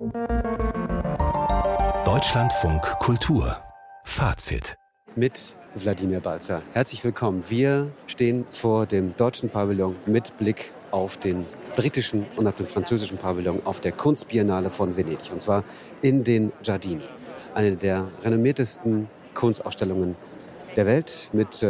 Deutschlandfunk Kultur. Fazit. Mit Wladimir Balzer. Herzlich willkommen. Wir stehen vor dem deutschen Pavillon mit Blick auf den britischen und auf den französischen Pavillon auf der Kunstbiennale von Venedig. Und zwar in den Giardini. Eine der renommiertesten Kunstausstellungen der Welt mit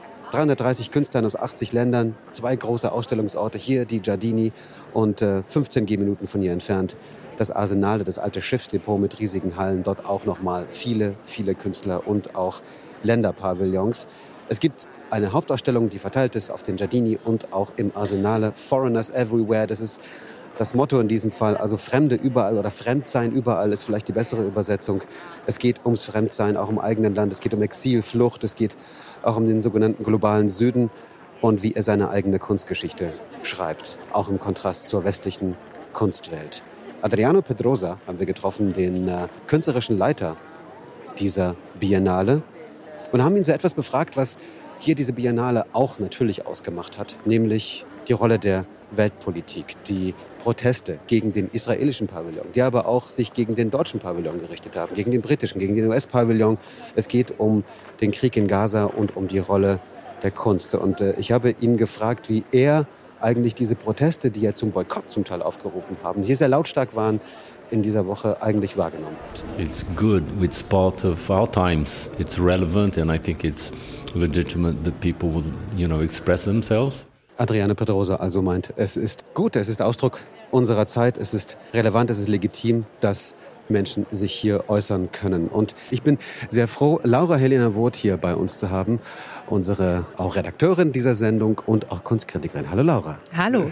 330 Künstlern aus 80 Ländern. 2 große Ausstellungsorte. Hier die Giardini und 15 Gehminuten von hier entfernt das Arsenale, das alte Schiffsdepot mit riesigen Hallen. Dort auch nochmal viele, viele Künstler und auch Länderpavillons. Es gibt eine Hauptausstellung, die verteilt ist auf den Giardini und auch im Arsenale. Foreigners everywhere, das ist das Motto in diesem Fall. Also Fremde überall oder Fremdsein überall ist vielleicht die bessere Übersetzung. Es geht ums Fremdsein, auch im eigenen Land. Es geht um Exil, Flucht. Es geht auch um den sogenannten globalen Süden und wie er seine eigene Kunstgeschichte schreibt. Auch im Kontrast zur westlichen Kunstwelt. Adriano Pedrosa haben wir getroffen, den künstlerischen Leiter dieser Biennale. Und haben ihn so etwas befragt, was hier diese Biennale auch natürlich ausgemacht hat. Nämlich die Rolle der Weltpolitik, die Proteste gegen den israelischen Pavillon, die aber auch sich gegen den deutschen Pavillon gerichtet haben, gegen den britischen, gegen den US-Pavillon. Es geht um den Krieg in Gaza und um die Rolle der Kunst. Und ich habe ihn gefragt, wie er eigentlich diese Proteste, die ja zum Boykott zum Teil aufgerufen haben, die sehr lautstark waren, in dieser Woche eigentlich wahrgenommen hat. It's good. It's part of our times. It's relevant and I think it's legitimate that people would, express themselves. Adriano Pedrosa also meint, es ist gut, es ist Ausdruck unserer Zeit, es ist relevant, es ist legitim, dass Menschen sich hier äußern können. Und ich bin sehr froh, Laura Helena Woth hier bei uns zu haben, unsere auch Redakteurin dieser Sendung und auch Kunstkritikerin. Hallo Laura. Hallo.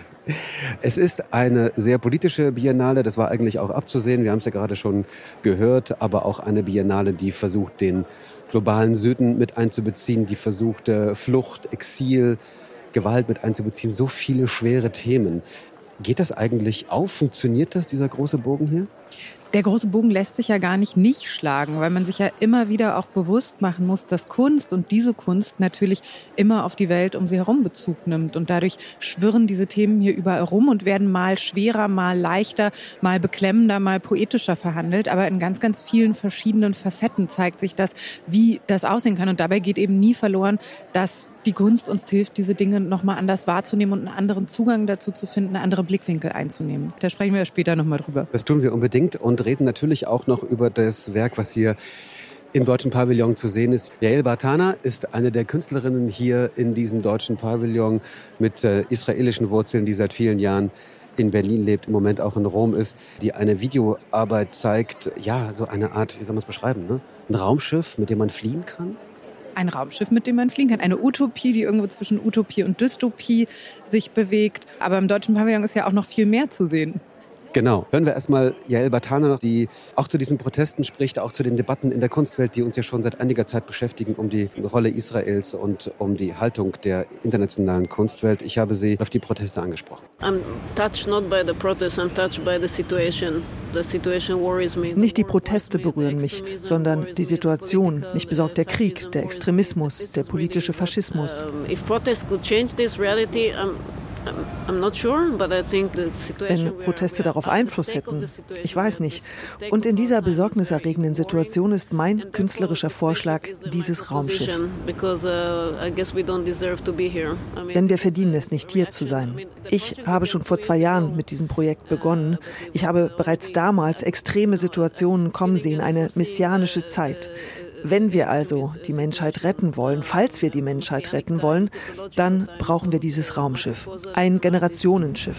Es ist eine sehr politische Biennale, das war eigentlich auch abzusehen, wir haben es ja gerade schon gehört, aber auch eine Biennale, die versucht, den globalen Süden mit einzubeziehen, die versucht, Flucht, Exil, Gewalt mit einzubeziehen, so viele schwere Themen. Geht das eigentlich auf? Funktioniert das, dieser große Bogen hier? Der große Bogen lässt sich ja gar nicht schlagen, weil man sich ja immer wieder auch bewusst machen muss, dass Kunst und diese Kunst natürlich immer auf die Welt um sie herum Bezug nimmt. Und dadurch schwirren diese Themen hier überall rum und werden mal schwerer, mal leichter, mal beklemmender, mal poetischer verhandelt. Aber in ganz, ganz vielen verschiedenen Facetten zeigt sich das, wie das aussehen kann. Und dabei geht eben nie verloren, dass die Kunst uns hilft, diese Dinge nochmal anders wahrzunehmen und einen anderen Zugang dazu zu finden, andere Blickwinkel einzunehmen. Da sprechen wir ja später nochmal drüber. Das tun wir unbedingt und reden natürlich auch noch über das Werk, was hier im deutschen Pavillon zu sehen ist. Yael Bartana ist eine der Künstlerinnen hier in diesem deutschen Pavillon mit israelischen Wurzeln, die seit vielen Jahren in Berlin lebt, im Moment auch in Rom ist, die eine Videoarbeit zeigt, ja, so eine Art, wie soll man es beschreiben, ne? Ein Raumschiff, mit dem man fliehen kann? Ein Raumschiff, mit dem man fliegen kann. Eine Utopie, die irgendwo zwischen Utopie und Dystopie sich bewegt. Aber im deutschen Pavillon ist ja auch noch viel mehr zu sehen. Genau. Hören wir erstmal Yael Bartana, die auch zu diesen Protesten spricht, auch zu den Debatten in der Kunstwelt, die uns ja schon seit einiger Zeit beschäftigen, um die Rolle Israels und um die Haltung der internationalen Kunstwelt. Ich habe sie auf die Proteste angesprochen. Nicht die Proteste berühren mich, sondern die Situation. Mich besorgt der Krieg, der Extremismus, der politische Faschismus. Wenn Proteste darauf Einfluss hätten, ich weiß nicht. Und in dieser besorgniserregenden Situation ist mein künstlerischer Vorschlag dieses Raumschiff. Denn wir verdienen es nicht, hier zu sein. Ich habe schon vor 2 Jahren mit diesem Projekt begonnen. Ich habe bereits damals extreme Situationen kommen sehen, eine messianische Zeit. Wenn wir also die Menschheit retten wollen, falls wir die Menschheit retten wollen, dann brauchen wir dieses Raumschiff, ein Generationenschiff.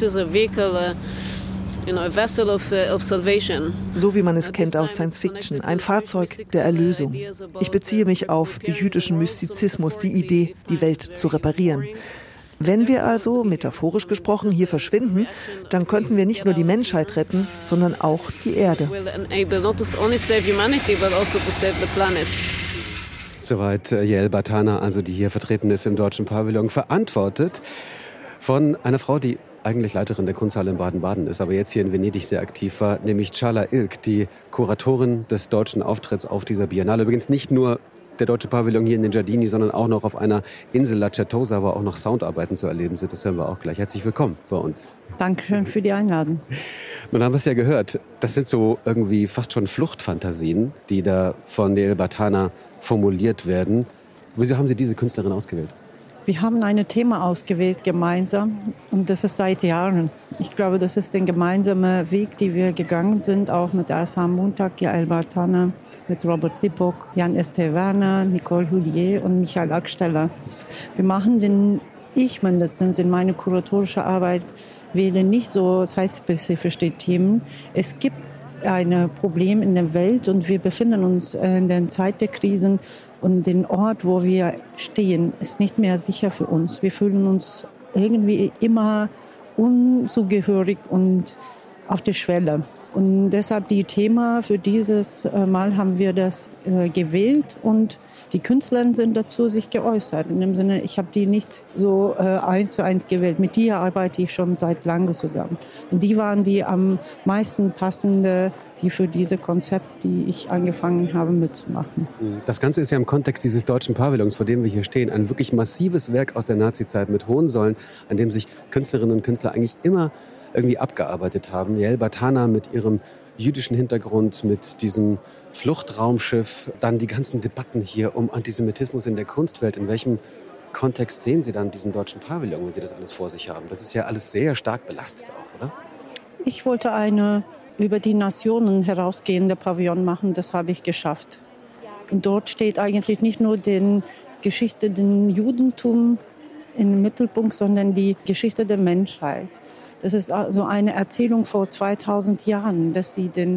So wie man es kennt aus Science Fiction, ein Fahrzeug der Erlösung. Ich beziehe mich auf jüdischen Mystizismus, die Idee, die Welt zu reparieren. Wenn wir also, metaphorisch gesprochen, hier verschwinden, dann könnten wir nicht nur die Menschheit retten, sondern auch die Erde. Soweit Yael Bartana, also die hier vertreten ist im deutschen Pavillon, verantwortet von einer Frau, die eigentlich Leiterin der Kunsthalle in Baden-Baden ist, aber jetzt hier in Venedig sehr aktiv war, nämlich Çağla Ilk, die Kuratorin des deutschen Auftritts auf dieser Biennale. Übrigens nicht nur der Deutsche Pavillon hier in den Giardini, sondern auch noch auf einer Insel La Certosa, wo auch noch Soundarbeiten zu erleben sind. Das hören wir auch gleich. Herzlich willkommen bei uns. Dankeschön für die Einladung. Nun haben wir es ja gehört, das sind so irgendwie fast schon Fluchtfantasien, die da von Yael Bartana formuliert werden. Wieso haben Sie diese Künstlerin ausgewählt? Wir haben ein Thema ausgewählt gemeinsam und das ist seit Jahren. Ich glaube, das ist der gemeinsame Weg, den wir gegangen sind, auch mit Ersan Montag, Yael Bartana, mit Robert Lippock, Jan Estewerner, Nicole Hullier und Michael Acksteller. Wir machen ich mindestens in meiner kuratorischen Arbeit, wähle nicht so zeitspezifische Themen. Es gibt ein Problem in der Welt und wir befinden uns in der Zeit der Krisen und den Ort, wo wir stehen, ist nicht mehr sicher für uns. Wir fühlen uns irgendwie immer unzugehörig und auf der Schwelle. Und deshalb die Thema für dieses Mal haben wir das gewählt und die Künstler sind dazu sich geäußert. In dem Sinne, ich habe die nicht so 1:1 gewählt. Mit dir arbeite ich schon seit langem zusammen. Und die waren die am meisten passende, die für diese Konzept, die ich angefangen habe mitzumachen. Das Ganze ist ja im Kontext dieses Deutschen Pavillons, vor dem wir hier stehen, ein wirklich massives Werk aus der Nazizeit mit hohen Säulen, an dem sich Künstlerinnen und Künstler eigentlich immer irgendwie abgearbeitet haben. Yael Bartana mit ihrem jüdischen Hintergrund, mit diesem Fluchtraumschiff, dann die ganzen Debatten hier um Antisemitismus in der Kunstwelt. In welchem Kontext sehen Sie dann diesen Deutschen Pavillon, wenn Sie das alles vor sich haben? Das ist ja alles sehr stark belastet auch, oder? Ich wollte eine über die Nationen herausgehende Pavillon machen, das habe ich geschafft. Und dort steht eigentlich nicht nur die Geschichte des Judentums im Mittelpunkt, sondern die Geschichte der Menschheit. Das ist also eine Erzählung vor 2000 Jahren, dass den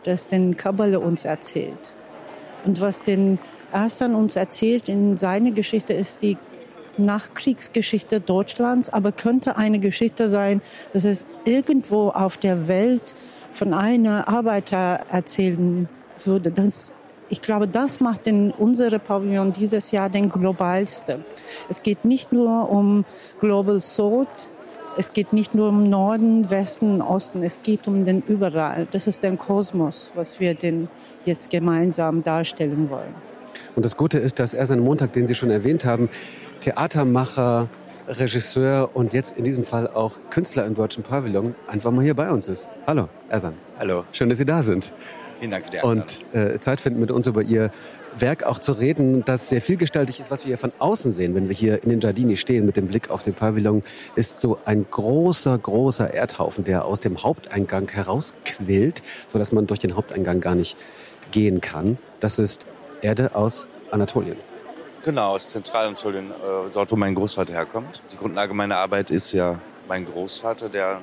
Kabbale uns erzählt. Und was den Ersan uns erzählt in seiner Geschichte, ist die Nachkriegsgeschichte Deutschlands, aber könnte eine Geschichte sein, dass es irgendwo auf der Welt von einem Arbeiter erzählen würde. Ich glaube, das macht unsere Pavillon dieses Jahr den globalste. Es geht nicht nur um Global South, es geht nicht nur um Norden, Westen, Osten, es geht um den überall. Das ist der Kosmos, was wir jetzt gemeinsam darstellen wollen. Und das Gute ist, dass Ersan Montag, den Sie schon erwähnt haben, Theatermacher, Regisseur und jetzt in diesem Fall auch Künstler im Deutschen Pavillon, einfach mal hier bei uns ist. Hallo, Ersan. Hallo. Schön, dass Sie da sind. Vielen Dank für die Einladung. Und Zeit finden, mit uns über Ihr Werk auch zu reden, das sehr vielgestaltig ist. Was wir hier von außen sehen, wenn wir hier in den Giardini stehen mit dem Blick auf den Pavillon, ist so ein großer, großer Erdhaufen, der aus dem Haupteingang herausquillt, sodass man durch den Haupteingang gar nicht gehen kann. Das ist Erde aus Anatolien. Genau, aus Zentralanatolien, dort, wo mein Großvater herkommt. Die Grundlage meiner Arbeit ist ja mein Großvater, der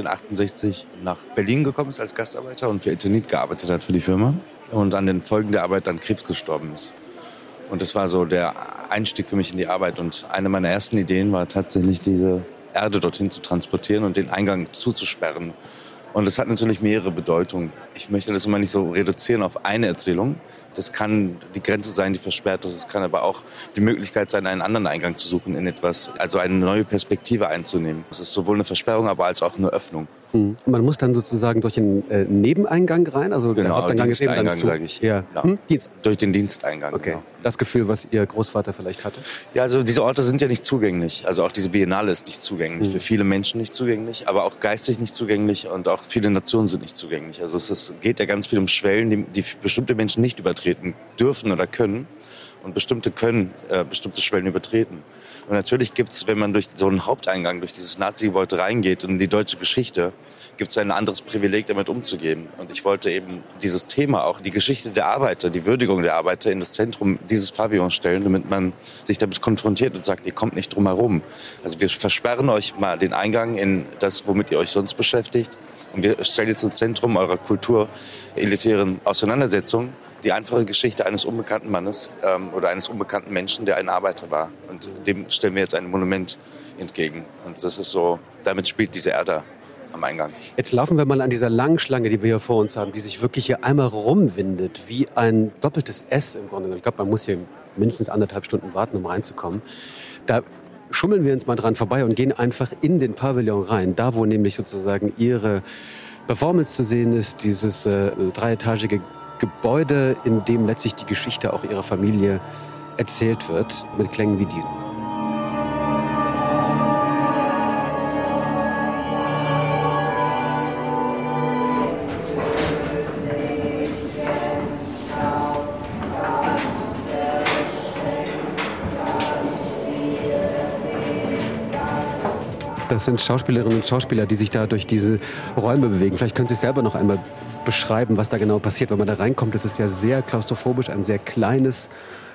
1968 nach Berlin gekommen ist als Gastarbeiter und für Eternit gearbeitet hat für die Firma. Und an den Folgen der Arbeit an Krebs gestorben ist. Und das war so der Einstieg für mich in die Arbeit. Und eine meiner ersten Ideen war tatsächlich, diese Erde dorthin zu transportieren und den Eingang zuzusperren. Und das hat natürlich mehrere Bedeutungen. Ich möchte das immer nicht so reduzieren auf eine Erzählung. Das kann die Grenze sein, die versperrt ist. Es kann aber auch die Möglichkeit sein, einen anderen Eingang zu suchen in etwas, also eine neue Perspektive einzunehmen. Es ist sowohl eine Versperrung, aber als auch eine Öffnung. Man muss dann sozusagen durch den Nebeneingang rein? Also genau, der Haupteingang ist eben dann zu. Sage ich. Ja. Genau. Durch den Diensteingang. Okay. Genau. Das Gefühl, was Ihr Großvater vielleicht hatte? Ja, also diese Orte sind ja nicht zugänglich. Also auch diese Biennale ist nicht zugänglich. Für viele Menschen nicht zugänglich, aber auch geistig nicht zugänglich und auch viele Nationen sind nicht zugänglich. Also es geht ja ganz viel um Schwellen, die bestimmte Menschen nicht übertreten dürfen oder können. Und bestimmte können bestimmte Schwellen übertreten. Und natürlich gibt's, wenn man durch so einen Haupteingang, durch dieses Nazi-Gebäude reingeht und in die deutsche Geschichte, gibt's ein anderes Privileg, damit umzugehen. Und ich wollte eben dieses Thema, auch die Geschichte der Arbeiter, die Würdigung der Arbeiter in das Zentrum dieses Pavillons stellen, damit man sich damit konfrontiert und sagt, ihr kommt nicht drum herum. Also wir versperren euch mal den Eingang in das, womit ihr euch sonst beschäftigt. Und wir stellen jetzt ins Zentrum eurer kulturelitären Auseinandersetzung die einfache Geschichte eines unbekannten Mannes oder eines unbekannten Menschen, der ein Arbeiter war. Und dem stellen wir jetzt ein Monument entgegen. Und das ist so, damit spielt diese Erde am Eingang. Jetzt laufen wir mal an dieser langen Schlange, die wir hier vor uns haben, die sich wirklich hier einmal rumwindet, wie ein doppeltes S im Grunde. Ich glaube, man muss hier mindestens 1,5 Stunden warten, um reinzukommen. Da schummeln wir uns mal dran vorbei und gehen einfach in den Pavillon rein, da wo nämlich sozusagen Ihre Performance zu sehen ist, dieses dreietage Gebäude, in dem letztlich die Geschichte auch ihrer Familie erzählt wird, mit Klängen wie diesen. Das sind Schauspielerinnen und Schauspieler, die sich da durch diese Räume bewegen. Vielleicht können Sie es selber noch einmal beschreiben, was da genau passiert. Wenn man da reinkommt, das ist ja sehr klaustrophobisch, ein sehr kleines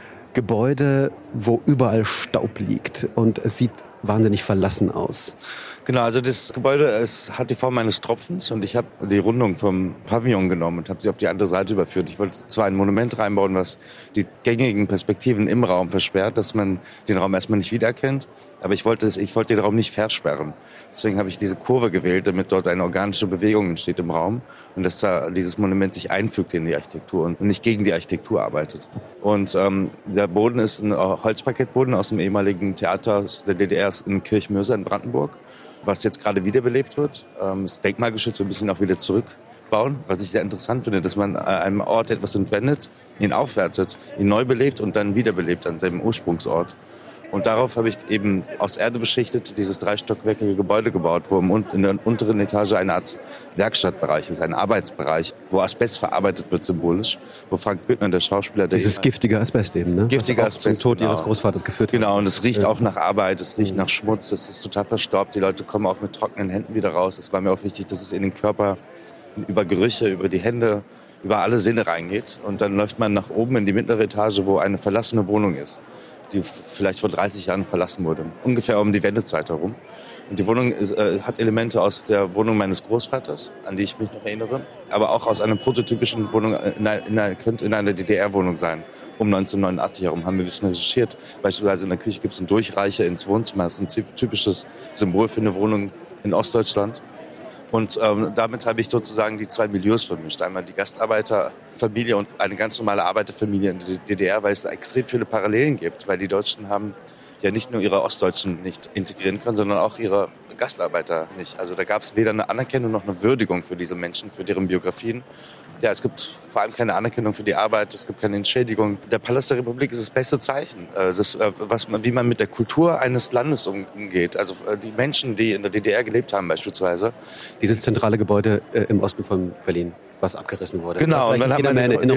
Gebäude, wo überall Staub liegt. Und es sieht wahnsinnig verlassen aus. Genau, also das Gebäude hat die Form eines Tropfens und ich habe die Rundung vom Pavillon genommen und habe sie auf die andere Seite überführt. Ich wollte zwar ein Monument reinbauen, was die gängigen Perspektiven im Raum versperrt, dass man den Raum erstmal nicht wiedererkennt, aber ich wollte den Raum nicht versperren. Deswegen habe ich diese Kurve gewählt, damit dort eine organische Bewegung entsteht im Raum und dass da dieses Monument sich einfügt in die Architektur und nicht gegen die Architektur arbeitet. Und der Boden ist ein Holzparkettboden aus dem ehemaligen Theater der DDR in Kirchmöser in Brandenburg, was jetzt gerade wiederbelebt wird. Das denkmalgeschützt, wir müssen ihn auch wieder zurückbauen, was ich sehr interessant finde, dass man einem Ort etwas entwendet, ihn aufwertet, ihn neu belebt und dann wiederbelebt an seinem Ursprungsort. Und darauf habe ich eben aus Erde beschichtet dieses 3-stockwerkige Gebäude gebaut, wo in der unteren Etage eine Art Werkstattbereich ist, ein Arbeitsbereich, wo Asbest verarbeitet wird symbolisch, wo Frank Büttner, der Schauspieler... Dieses giftige Asbest eben, ne? Giftige Asbest, zum Tod ihres Großvaters geführt hat. Genau, und es riecht auch nach Arbeit, es riecht nach Schmutz, es ist total verstaubt, die Leute kommen auch mit trockenen Händen wieder raus. Es war mir auch wichtig, dass es in den Körper über Gerüche, über die Hände, über alle Sinne reingeht. Und dann läuft man nach oben in die mittlere Etage, wo eine verlassene Wohnung ist, die vielleicht vor 30 Jahren verlassen wurde, ungefähr um die Wendezeit herum. Und die Wohnung hat Elemente aus der Wohnung meines Großvaters, an die ich mich noch erinnere, aber auch aus einer prototypischen Wohnung, könnte in einer DDR-Wohnung sein. Um 1989 herum haben wir ein bisschen recherchiert. Beispielsweise in der Küche gibt es einen Durchreicher ins Wohnzimmer. Das ist ein typisches Symbol für eine Wohnung in Ostdeutschland. Und damit habe ich sozusagen die zwei Milieus vermischt. Einmal die Gastarbeiterfamilie und eine ganz normale Arbeiterfamilie in der DDR, weil es da extrem viele Parallelen gibt. Weil die Deutschen haben ja nicht nur ihre Ostdeutschen nicht integrieren können, sondern auch ihre Gastarbeiter nicht. Also da gab es weder eine Anerkennung noch eine Würdigung für diese Menschen, für deren Biografien. Ja, es gibt vor allem keine Anerkennung für die Arbeit, es gibt keine Entschädigung. Der Palast der Republik ist das beste Zeichen, wie man mit der Kultur eines Landes umgeht. Also die Menschen, die in der DDR gelebt haben beispielsweise. Dieses zentrale Gebäude im Osten von Berlin, was abgerissen wurde. Genau, und dann hat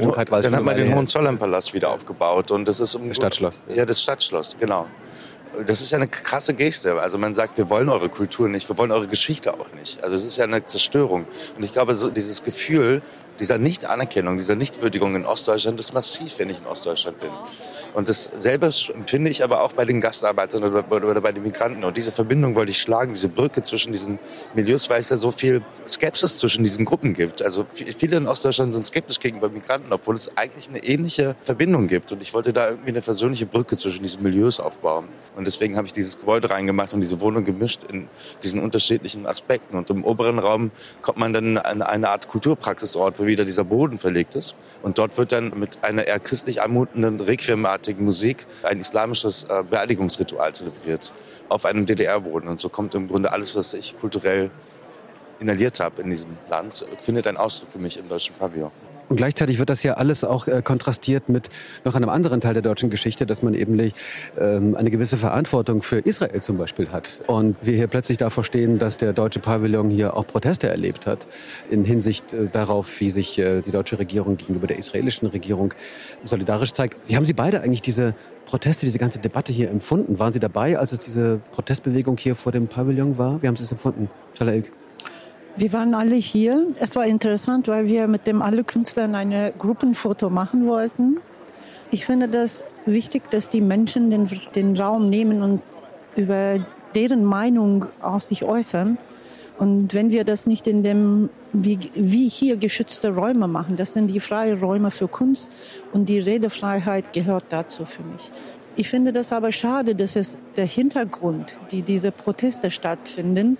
man den Hohenzollernpalast wieder aufgebaut. Und das ist das Stadtschloss. Ja, das Stadtschloss, genau. Das ist ja eine krasse Geste. Also man sagt, wir wollen eure Kultur nicht, wir wollen eure Geschichte auch nicht. Also es ist ja eine Zerstörung. Und ich glaube, so dieses Gefühl dieser Nicht-Anerkennung, dieser Nichtwürdigung in Ostdeutschland ist massiv, wenn ich in Ostdeutschland bin. Und dasselbe empfinde ich aber auch bei den Gastarbeitern oder bei den Migranten. Und diese Verbindung wollte ich schlagen, diese Brücke zwischen diesen Milieus, weil es da so viel Skepsis zwischen diesen Gruppen gibt. Also viele in Ostdeutschland sind skeptisch gegenüber Migranten, obwohl es eigentlich eine ähnliche Verbindung gibt. Und ich wollte da irgendwie eine versöhnliche Brücke zwischen diesen Milieus aufbauen. Und deswegen habe ich dieses Gebäude reingemacht und diese Wohnung gemischt in diesen unterschiedlichen Aspekten. Und im oberen Raum kommt man dann an eine Art Kulturpraxisort, wo wieder dieser Boden verlegt ist. Und dort wird dann mit einer eher christlich anmutenden, requiemartigen Musik ein islamisches Beerdigungsritual zelebriert auf einem DDR-Boden. Und so kommt im Grunde alles, was ich kulturell inhaliert habe in diesem Land, findet einen Ausdruck für mich im deutschen Pavillon. Und gleichzeitig wird das ja alles auch kontrastiert mit noch einem anderen Teil der deutschen Geschichte, dass man eben eine gewisse Verantwortung für Israel zum Beispiel hat. Und wir hier plötzlich davor stehen, dass der deutsche Pavillon hier auch Proteste erlebt hat in Hinsicht darauf, wie sich die deutsche Regierung gegenüber der israelischen Regierung solidarisch zeigt. Wie haben Sie beide eigentlich diese Proteste, diese ganze Debatte hier empfunden? Waren Sie dabei, als es diese Protestbewegung hier vor dem Pavillon war? Wie haben Sie es empfunden, Chala Ilk? Wir waren alle hier. Es war interessant, weil wir mit alle Künstlern ein Gruppenfoto machen wollten. Ich finde das wichtig, dass die Menschen den Raum nehmen und über deren Meinung aus sich äußern. Und wenn wir das nicht in dem, wie hier geschützte Räume machen, das sind die freien Räume für Kunst und die Redefreiheit gehört dazu für mich. Ich finde das aber schade, dass es der Hintergrund, diese Proteste stattfinden.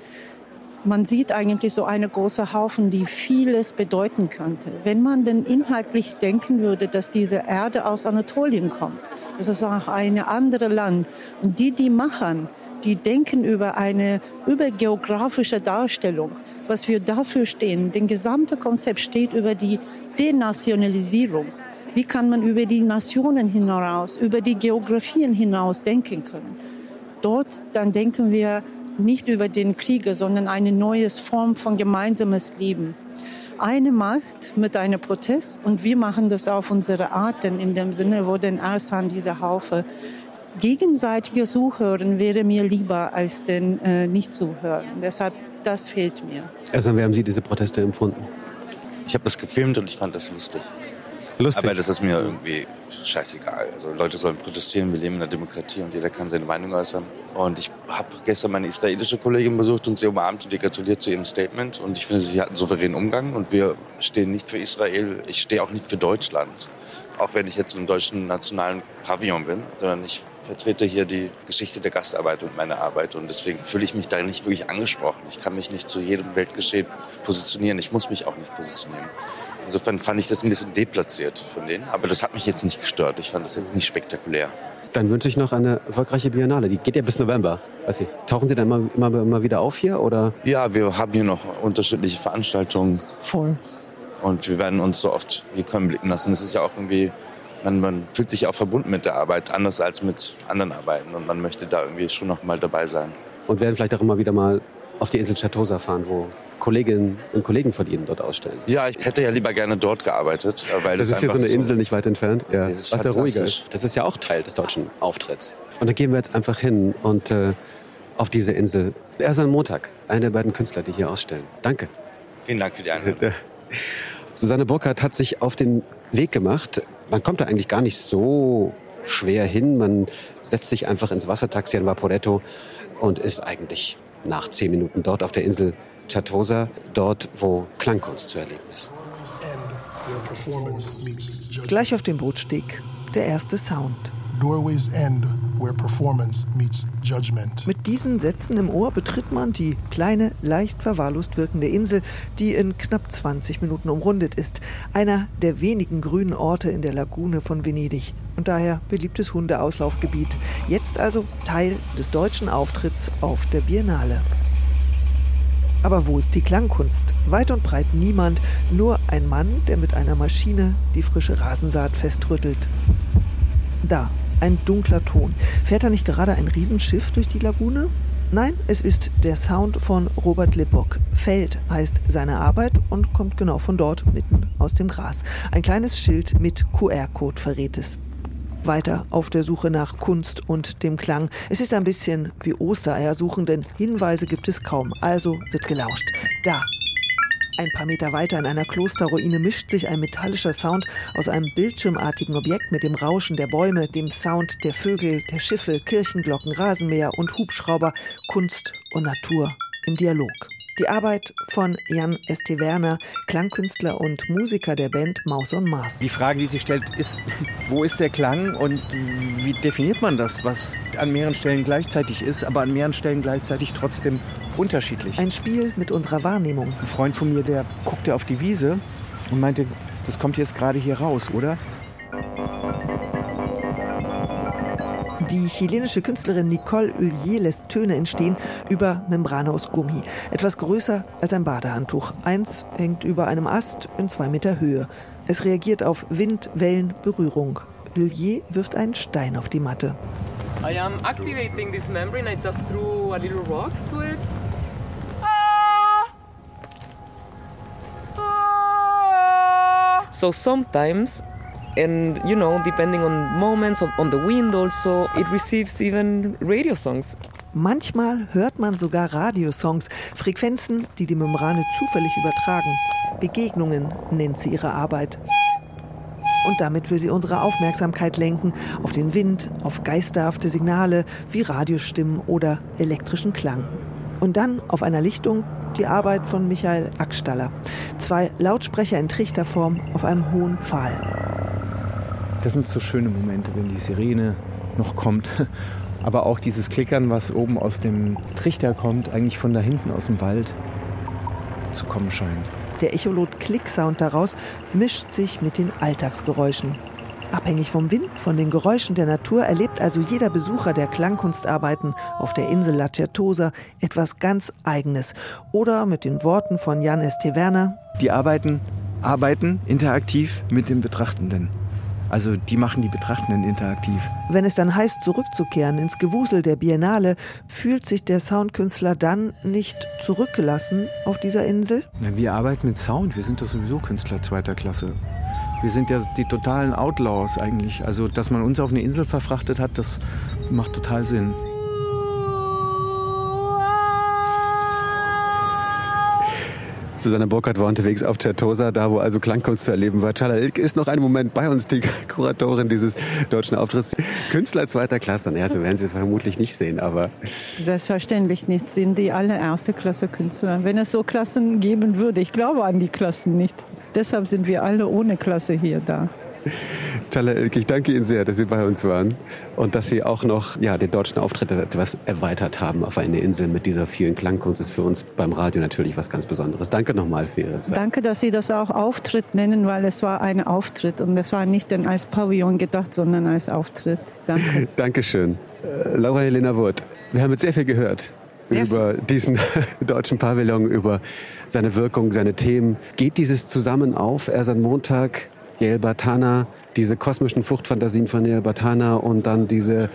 Man sieht eigentlich so einen großen Haufen, die vieles bedeuten könnte. Wenn man denn inhaltlich denken würde, dass diese Erde aus Anatolien kommt, das ist auch ein anderes Land. Und die machen, die denken über geografische Darstellung, was wir dafür stehen. Das gesamte Konzept steht über die Denationalisierung. Wie kann man über die Nationen hinaus, über die Geografien hinaus denken können? Dort dann denken wir nicht über den Krieg, sondern eine neue Form von gemeinsames Leben. Eine macht mit einem Protest und wir machen das auf unsere Art, denn in dem Sinne, wo den Ersan diese Haufe gegenseitige Zuhören wäre mir lieber als den nicht zuhören. Deshalb, das fehlt mir. Ersan, wie haben Sie diese Proteste empfunden? Ich habe das gefilmt und ich fand das lustig. Lustig? Aber das ist mir irgendwie scheißegal. Also Leute sollen protestieren, wir leben in einer Demokratie und jeder kann seine Meinung äußern. Und ich habe gestern meine israelische Kollegin besucht und sie umarmt und ihr gratuliert zu ihrem Statement. Und ich finde, sie hat einen souveränen Umgang und wir stehen nicht für Israel. Ich stehe auch nicht für Deutschland, auch wenn ich jetzt im deutschen nationalen Pavillon bin, sondern ich vertrete hier die Geschichte der Gastarbeit und meine Arbeit. Und deswegen fühle ich mich da nicht wirklich angesprochen. Ich kann mich nicht zu jedem Weltgeschehen positionieren. Ich muss mich auch nicht positionieren. Insofern fand ich das ein bisschen deplatziert von denen. Aber das hat mich jetzt nicht gestört. Ich fand das jetzt nicht spektakulär. Dann wünsche ich noch eine erfolgreiche Biennale. Die geht ja bis November. Weiß ich, tauchen Sie dann immer wieder auf hier? Oder? Ja, wir haben hier noch unterschiedliche Veranstaltungen. Voll. Und wir werden uns so oft wie können blicken lassen. Es ist ja auch irgendwie, man fühlt sich auch verbunden mit der Arbeit, anders als mit anderen Arbeiten. Und man möchte da irgendwie schon noch mal dabei sein. Und werden vielleicht auch immer wieder mal auf die Insel Chatosa fahren, wo Kolleginnen und Kollegen von Ihnen dort ausstellen. Ja, ich hätte ja lieber gerne dort gearbeitet. Weil das ist hier so eine Insel nicht weit entfernt. Ja. Das ist was ja ruhiger ist. Das ist ja auch Teil des deutschen Auftritts. Und da gehen wir jetzt einfach hin und auf diese Insel. Ersan Montag, einer der beiden Künstler, die hier ausstellen. Danke. Vielen Dank für die Einladung. Susanne Burkhardt hat sich auf den Weg gemacht. Man kommt da eigentlich gar nicht so schwer hin. Man setzt sich einfach ins Wassertaxi in Vaporetto und ist eigentlich nach 10 Minuten dort auf der Insel Chatosa, dort, wo Klangkunst zu erleben ist. Gleich auf dem Bootsteg der erste Sound. Doorways end where performance meets judgment. Mit diesen Sätzen im Ohr betritt man die kleine, leicht verwahrlost wirkende Insel, die in knapp 20 Minuten umrundet ist. Einer der wenigen grünen Orte in der Lagune von Venedig und daher beliebtes Hundeauslaufgebiet. Jetzt also Teil des deutschen Auftritts auf der Biennale. Aber wo ist die Klangkunst? Weit und breit niemand, nur ein Mann, der mit einer Maschine die frische Rasensaat festrüttelt. Da, ein dunkler Ton. Fährt da nicht gerade ein Riesenschiff durch die Lagune? Nein, es ist der Sound von Robert Lippock. Feld heißt seine Arbeit und kommt genau von dort, mitten aus dem Gras. Ein kleines Schild mit QR-Code verrät es. Weiter auf der Suche nach Kunst und dem Klang. Es ist ein bisschen wie Ostereier suchen, denn Hinweise gibt es kaum. Also wird gelauscht. Da, ein paar Meter weiter in einer Klosterruine mischt sich ein metallischer Sound aus einem bildschirmartigen Objekt mit dem Rauschen der Bäume, dem Sound der Vögel, der Schiffe, Kirchenglocken, Rasenmäher und Hubschrauber. Kunst und Natur im Dialog. Die Arbeit von Jan St. Werner, Klangkünstler und Musiker der Band Maus on Mars. Die Frage, die sich stellt, ist, wo ist der Klang und wie definiert man das, was an mehreren Stellen gleichzeitig ist, aber an mehreren Stellen gleichzeitig trotzdem unterschiedlich. Ein Spiel mit unserer Wahrnehmung. Ein Freund von mir, der guckte auf die Wiese und meinte, das kommt jetzt gerade hier raus, oder? Die chilenische Künstlerin Nicole Ullier lässt Töne entstehen über Membrane aus Gummi. Etwas größer als ein Badehandtuch. Eins hängt über einem Ast in 2 Meter Höhe. Es reagiert auf Wind, Wellen, Berührung. Ullier wirft einen Stein auf die Matte. I am activating this membrane. I just threw a little rock to it. So sometimes, and you know, depending on moments, on the wind also, it receives even radio songs. Manchmal hört man sogar Radiosongs, Frequenzen, die die Membrane zufällig übertragen. Begegnungen nennt sie ihre Arbeit. Und damit will sie unsere Aufmerksamkeit lenken auf den Wind, auf geisterhafte Signale wie Radiostimmen oder elektrischen Klang. Und dann auf einer Lichtung die Arbeit von Michael Ackstaller. 2 Lautsprecher in Trichterform auf einem hohen Pfahl. Das sind so schöne Momente, wenn die Sirene noch kommt. Aber auch dieses Klickern, was oben aus dem Trichter kommt, eigentlich von da hinten aus dem Wald zu kommen scheint. Der Echolot-Klick-Sound daraus mischt sich mit den Alltagsgeräuschen. Abhängig vom Wind, von den Geräuschen der Natur erlebt also jeder Besucher der Klangkunstarbeiten auf der Insel La Certosa etwas ganz Eigenes. Oder mit den Worten von Jan Esteverna: Die arbeiten interaktiv mit den Betrachtenden. Also die machen die Betrachtenden interaktiv. Wenn es dann heißt, zurückzukehren ins Gewusel der Biennale, fühlt sich der Soundkünstler dann nicht zurückgelassen auf dieser Insel? Wir arbeiten mit Sound, wir sind doch sowieso Künstler zweiter Klasse. Wir sind ja die totalen Outlaws eigentlich. Also, dass man uns auf eine Insel verfrachtet hat, das macht total Sinn. Susanne Burkhardt war unterwegs auf Certosa, da wo also Klangkunst zu erleben war. Çağla İlk ist noch einen Moment bei uns, die Kuratorin dieses deutschen Auftritts. Künstler zweiter Klasse, naja, so werden Sie es vermutlich nicht sehen, aber... Selbstverständlich nicht, sind die alle erste Klasse Künstler. Wenn es so Klassen geben würde, ich glaube an die Klassen nicht. Deshalb sind wir alle ohne Klasse hier da. Çağla İlk, ich danke Ihnen sehr, dass Sie bei uns waren und dass Sie auch noch den deutschen Auftritt etwas erweitert haben auf eine Insel mit dieser vielen Klangkunst. Das ist für uns beim Radio natürlich was ganz Besonderes. Danke nochmal für Ihre Zeit. Danke, dass Sie das auch Auftritt nennen, weil es war ein Auftritt und es war nicht als Pavillon gedacht, sondern als Auftritt. Danke. Dankeschön. Laura Helena Wurth, wir haben jetzt sehr viel gehört. Über diesen deutschen Pavillon, über seine Wirkung, seine Themen. Geht dieses zusammen auf? Ersan Montag, Yael Bartana, diese kosmischen Fluchtfantasien von Yael Bartana und dann diese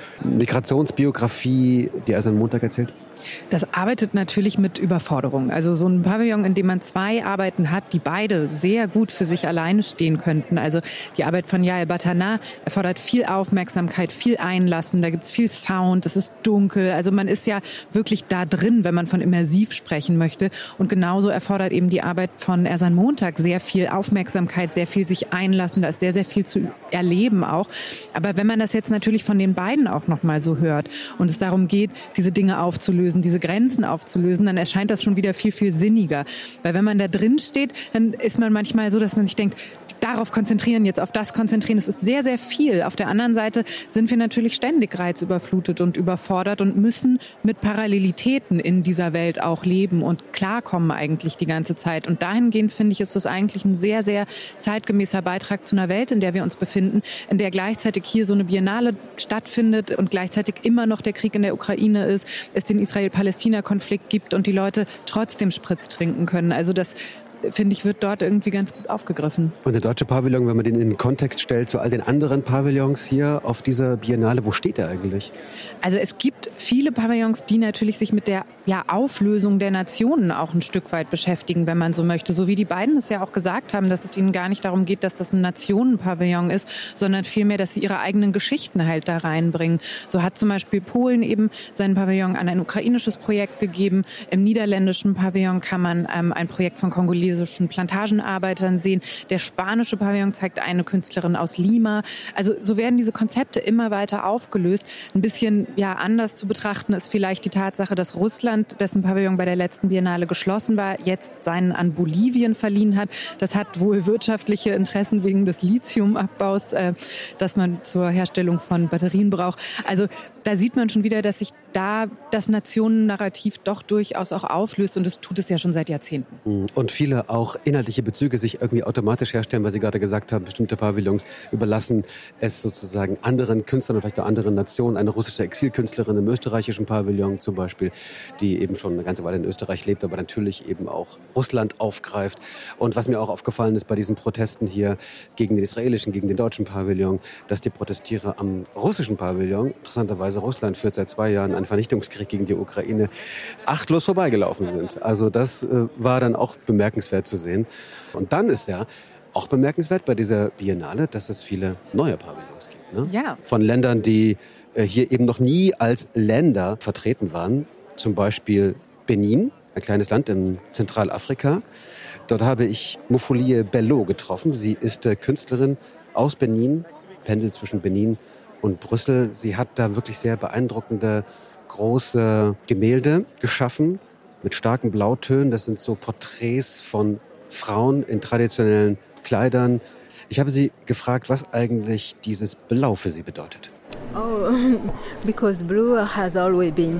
Migrationsbiografie, die Ersan Montag erzählt? Das arbeitet natürlich mit Überforderung. Also so ein Pavillon, in dem man zwei Arbeiten hat, die beide sehr gut für sich alleine stehen könnten. Also die Arbeit von Yael Bartana erfordert viel Aufmerksamkeit, viel Einlassen, da gibt's viel Sound, es ist dunkel. Also man ist ja wirklich da drin, wenn man von immersiv sprechen möchte. Und genauso erfordert eben die Arbeit von Ersan Montag sehr viel Aufmerksamkeit, sehr viel sich einlassen, da ist sehr, sehr viel zu erleben auch. Aber wenn man das jetzt natürlich von den beiden auch nochmal so hört und es darum geht, diese Dinge aufzulösen, diese Grenzen aufzulösen, dann erscheint das schon wieder viel, viel sinniger. Weil wenn man da drin steht, dann ist man manchmal so, dass man sich denkt, darauf konzentrieren, jetzt auf das konzentrieren, das ist sehr, sehr viel. Auf der anderen Seite sind wir natürlich ständig reizüberflutet und überfordert und müssen mit Parallelitäten in dieser Welt auch leben und klarkommen eigentlich die ganze Zeit. Und dahingehend, finde ich, ist das eigentlich ein sehr, sehr zeitgemäßer Beitrag zu einer Welt, in der wir uns befinden, in der gleichzeitig hier so eine Biennale stattfindet und gleichzeitig immer noch der Krieg in der Ukraine ist, es den Israel-Palästina-Konflikt gibt und die Leute trotzdem Spritz trinken können. Also das, finde ich, wird dort irgendwie ganz gut aufgegriffen. Und der deutsche Pavillon, wenn man den in den Kontext stellt zu all den anderen Pavillons hier auf dieser Biennale, wo steht er eigentlich? Also es gibt viele Pavillons, die natürlich sich mit der Auflösung der Nationen auch ein Stück weit beschäftigen, wenn man so möchte. So wie die beiden es ja auch gesagt haben, dass es ihnen gar nicht darum geht, dass das ein Nationenpavillon ist, sondern vielmehr, dass sie ihre eigenen Geschichten halt da reinbringen. So hat zum Beispiel Polen eben seinen Pavillon an ein ukrainisches Projekt gegeben. Im niederländischen Pavillon kann man ein Projekt von kongolesischen Plantagenarbeitern sehen. Der spanische Pavillon zeigt eine Künstlerin aus Lima. Also so werden diese Konzepte immer weiter aufgelöst. Ein bisschen anders zu betrachten ist vielleicht die Tatsache, dass Russland, dessen Pavillon bei der letzten Biennale geschlossen war, jetzt seinen an Bolivien verliehen hat. Das hat wohl wirtschaftliche Interessen wegen des Lithiumabbaus, das man zur Herstellung von Batterien braucht. Also da sieht man schon wieder, dass sich da das Nationennarrativ doch durchaus auch auflöst und das tut es ja schon seit Jahrzehnten. Und viele auch inhaltliche Bezüge sich irgendwie automatisch herstellen, weil Sie gerade gesagt haben, bestimmte Pavillons überlassen es sozusagen anderen Künstlern und vielleicht auch anderen Nationen. Eine russische Exilkünstlerin im österreichischen Pavillon zum Beispiel, die eben schon eine ganze Weile in Österreich lebt, aber natürlich eben auch Russland aufgreift. Und was mir auch aufgefallen ist bei diesen Protesten hier gegen den israelischen, gegen den deutschen Pavillon, dass die Protestierer am russischen Pavillon, interessanterweise Russland führt seit 2 Jahren einen Vernichtungskrieg gegen die Ukraine, achtlos vorbeigelaufen sind. Also das war dann auch bemerkenswert zu sehen. Und dann ist ja auch bemerkenswert bei dieser Biennale, dass es viele neue Pavillons gibt. Ne? Ja. Von Ländern, die hier eben noch nie als Länder vertreten waren. Zum Beispiel Benin, ein kleines Land in Zentralafrika. Dort habe ich Mofolie Bello getroffen. Sie ist Künstlerin aus Benin, pendelt zwischen Benin und Brüssel. Sie hat da wirklich sehr beeindruckende, große Gemälde geschaffen mit starken Blautönen. Das sind so Porträts von Frauen in traditionellen Kleidern. Ich habe sie gefragt, was eigentlich dieses Blau für sie bedeutet. Oh, because blue has always been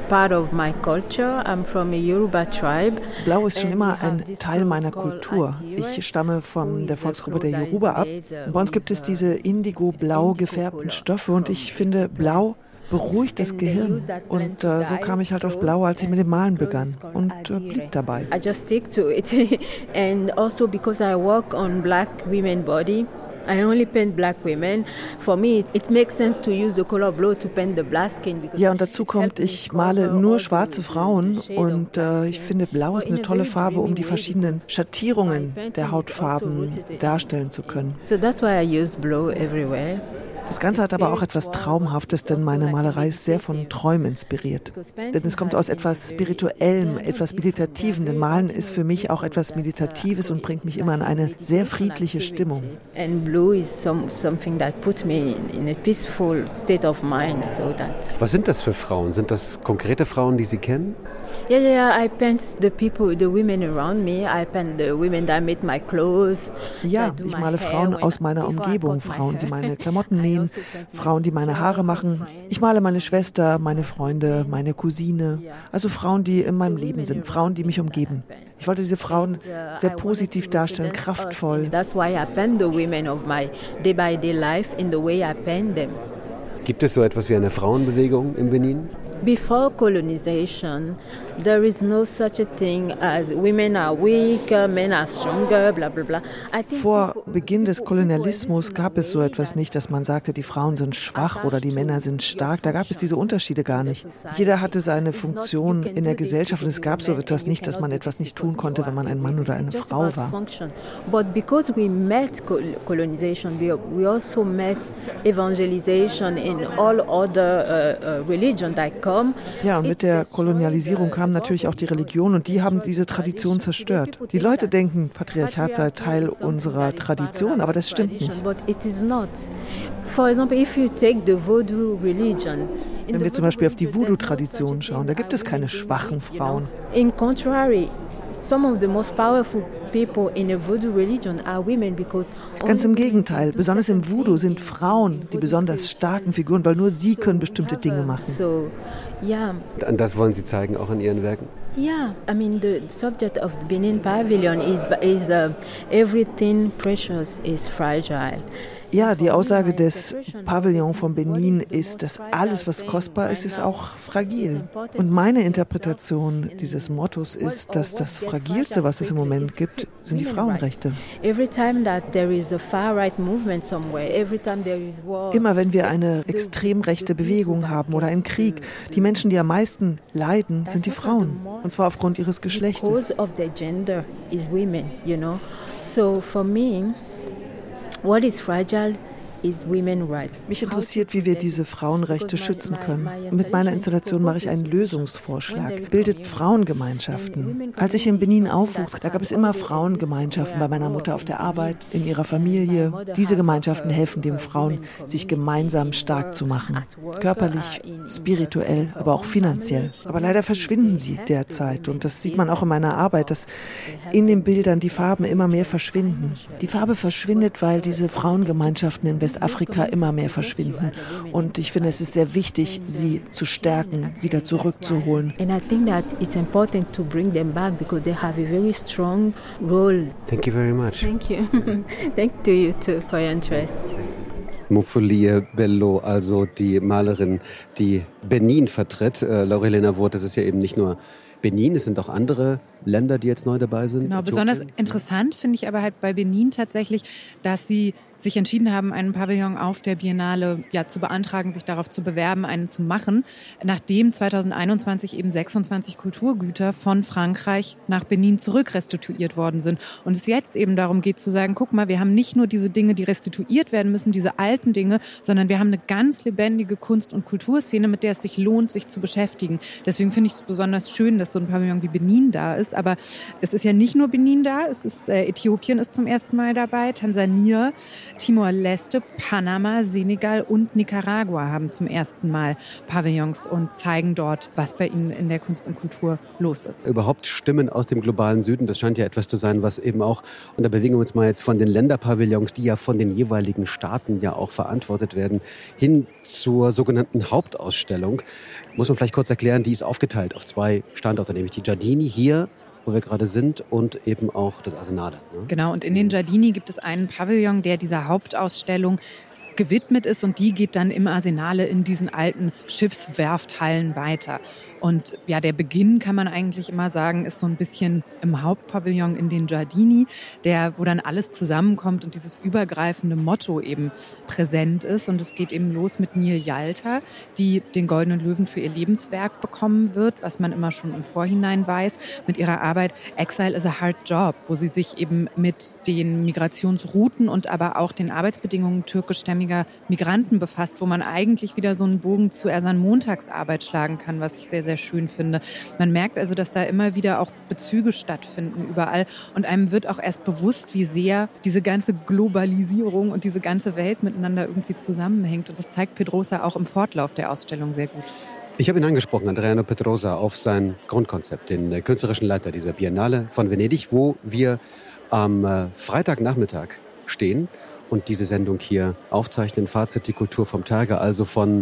part of my culture. I'm from a Yoruba tribe. Blau ist schon immer ein Teil meiner Kultur. Ich stamme von der Volksgruppe der Yoruba ab. Und bei uns gibt es diese indigo-blau gefärbten Stoffe und ich finde, Blau beruhigt das Gehirn. Und so kam ich halt auf Blau, als ich mit dem Malen begann und blieb dabei. I just stick to it. And also because I work on black women body, I only paint black women. For me, it makes sense to use the color blue to paint the black skin. Ja, und dazu kommt, ich male nur schwarze Frauen und ich finde, Blau ist eine tolle Farbe, um die verschiedenen Schattierungen der Hautfarben darstellen zu können. So that's why I use blue everywhere. Das Ganze hat aber auch etwas Traumhaftes, denn meine Malerei ist sehr von Träumen inspiriert. Denn es kommt aus etwas Spirituellem, etwas Meditativem. Denn Malen ist für mich auch etwas Meditatives und bringt mich immer in eine sehr friedliche Stimmung. And blue is something that put me in a peaceful state of mind. Was sind das für Frauen? Sind das konkrete Frauen, die Sie kennen? Yeah, I paint the women around me. I paint the women that made my clothes. Ja, ich male Frauen aus meiner Umgebung, Frauen, die meine Klamotten nähen, Frauen, die meine Haare machen. Ich male meine Schwester, meine Freunde, meine Cousine. Also Frauen, die in meinem Leben sind, Frauen, die mich umgeben. Ich wollte diese Frauen sehr positiv darstellen, kraftvoll. That's why I paint the women of my day-by-day life in the way I paint them. Gibt es so etwas wie eine Frauenbewegung in Benin? Before colonization, there is no such a thing as women are weak, men are stronger, bla bla bla. Vor Beginn des Kolonialismus gab es so etwas nicht, dass man sagte, die Frauen sind schwach oder die Männer sind stark. Da gab es diese Unterschiede gar nicht. Jeder hatte seine Funktion in der Gesellschaft und es gab so etwas nicht, dass man etwas nicht tun konnte, wenn man ein Mann oder eine Frau war. But because we met colonization, we also met evangelization in all other religions that come. Ja, und mit der Kolonialisierung kam natürlich auch die Religion und die haben diese Tradition zerstört. Die Leute denken, Patriarchat sei Teil unserer Tradition, aber das stimmt nicht. Wenn wir zum Beispiel auf die Voodoo-Tradition schauen, da gibt es keine schwachen Frauen. In contrary, some of the most powerful people in a voodoo religion are women because ganz im Gegenteil, besonders im Voodoo sind Frauen die besonders starken Figuren, weil nur sie können bestimmte Dinge machen. So, yeah. Und das wollen Sie zeigen, auch in Ihren Werken? Yeah, I mean the subject of the Benin Pavilion is everything precious is fragile. Ja, die Aussage des Pavillon von Benin ist, dass alles, was kostbar ist, ist auch fragil. Und meine Immer dieses Mottos ist, dass das Fragilste, was es im Moment gibt, sind die Frauenrechte. Immer wenn wir eine extrem rechte Bewegung haben oder einen Krieg, die Menschen, die am meisten leiden, sind die Frauen. Und zwar aufgrund ihres Geschlechtes. So for me, what is fragile is women's rights. Mich interessiert, wie wir diese Frauenrechte schützen können. Und mit meiner Installation mache ich einen Lösungsvorschlag. Bildet Frauengemeinschaften. Als ich in Benin aufwuchs, da gab es immer Frauengemeinschaften bei meiner Mutter auf der Arbeit, in ihrer Familie. Diese Gemeinschaften helfen den Frauen, sich gemeinsam stark zu machen. Körperlich, spirituell, aber auch finanziell. Aber leider verschwinden sie derzeit. Und das sieht man auch in meiner Arbeit, dass in den Bildern die Farben immer mehr verschwinden. Die Farbe verschwindet, weil diese Frauengemeinschaften in Westafrika immer mehr verschwinden. Und ich finde, es ist sehr wichtig, sie zu stärken, wieder zurückzuholen. And I think that it's important to bring them back because they have a very strong role. Thank you very much. Thank you. Thank you too for your interest. Mofolie Bello, also die Malerin, die Benin vertritt. Laurelena Wurth, das ist ja eben nicht nur Benin, es sind auch andere Länder, die jetzt neu dabei sind. Genau, besonders interessant finde ich aber halt bei Benin tatsächlich, dass sie sich entschieden haben, einen Pavillon auf der Biennale zu beantragen, sich darauf zu bewerben, einen zu machen, nachdem 2021 eben 26 Kulturgüter von Frankreich nach Benin zurückrestituiert worden sind. Und es jetzt eben darum geht zu sagen, guck mal, wir haben nicht nur diese Dinge, die restituiert werden müssen, diese alten Dinge, sondern wir haben eine ganz lebendige Kunst- und Kulturszene, mit der es sich lohnt, sich zu beschäftigen. Deswegen finde ich es besonders schön, dass so ein Pavillon wie Benin da ist. Aber es ist ja nicht nur Benin da, Äthiopien ist zum ersten Mal dabei, Tansania, Timor-Leste, Panama, Senegal und Nicaragua haben zum ersten Mal Pavillons und zeigen dort, was bei ihnen in der Kunst und Kultur los ist. Überhaupt Stimmen aus dem globalen Süden, das scheint ja etwas zu sein, was eben auch, und da bewegen wir uns mal jetzt von den Länderpavillons, die ja von den jeweiligen Staaten ja auch verantwortet werden, hin zur sogenannten Hauptausstellung. Muss man vielleicht kurz erklären, die ist aufgeteilt auf 2 Standorte, nämlich die Giardini hier, wo wir gerade sind, und eben auch das Arsenale. Ne? Genau, und in den Giardini gibt es einen Pavillon, der dieser Hauptausstellung gewidmet ist, und die geht dann im Arsenale in diesen alten Schiffswerfthallen weiter. Und ja, der Beginn, kann man eigentlich immer sagen, ist so ein bisschen im Hauptpavillon in den Giardini, wo dann alles zusammenkommt und dieses übergreifende Motto eben präsent ist. Und es geht eben los mit Nil Yalta, die den Goldenen Löwen für ihr Lebenswerk bekommen wird, was man immer schon im Vorhinein weiß, mit ihrer Arbeit Exile is a Hard Job, wo sie sich eben mit den Migrationsrouten und aber auch den Arbeitsbedingungen türkischstämmiger Migranten befasst, wo man eigentlich wieder so einen Bogen zu Ersan Montagsarbeit schlagen kann, was ich sehr, sehr schön finde. Man merkt also, dass da immer wieder auch Bezüge stattfinden überall, und einem wird auch erst bewusst, wie sehr diese ganze Globalisierung und diese ganze Welt miteinander irgendwie zusammenhängt, und das zeigt Pedrosa auch im Fortlauf der Ausstellung sehr gut. Ich habe ihn angesprochen, Adriano Pedrosa, auf sein Grundkonzept, den künstlerischen Leiter dieser Biennale von Venedig, wo wir am Freitagnachmittag stehen und diese Sendung hier aufzeichnen. Fazit, die Kultur vom Tage, also von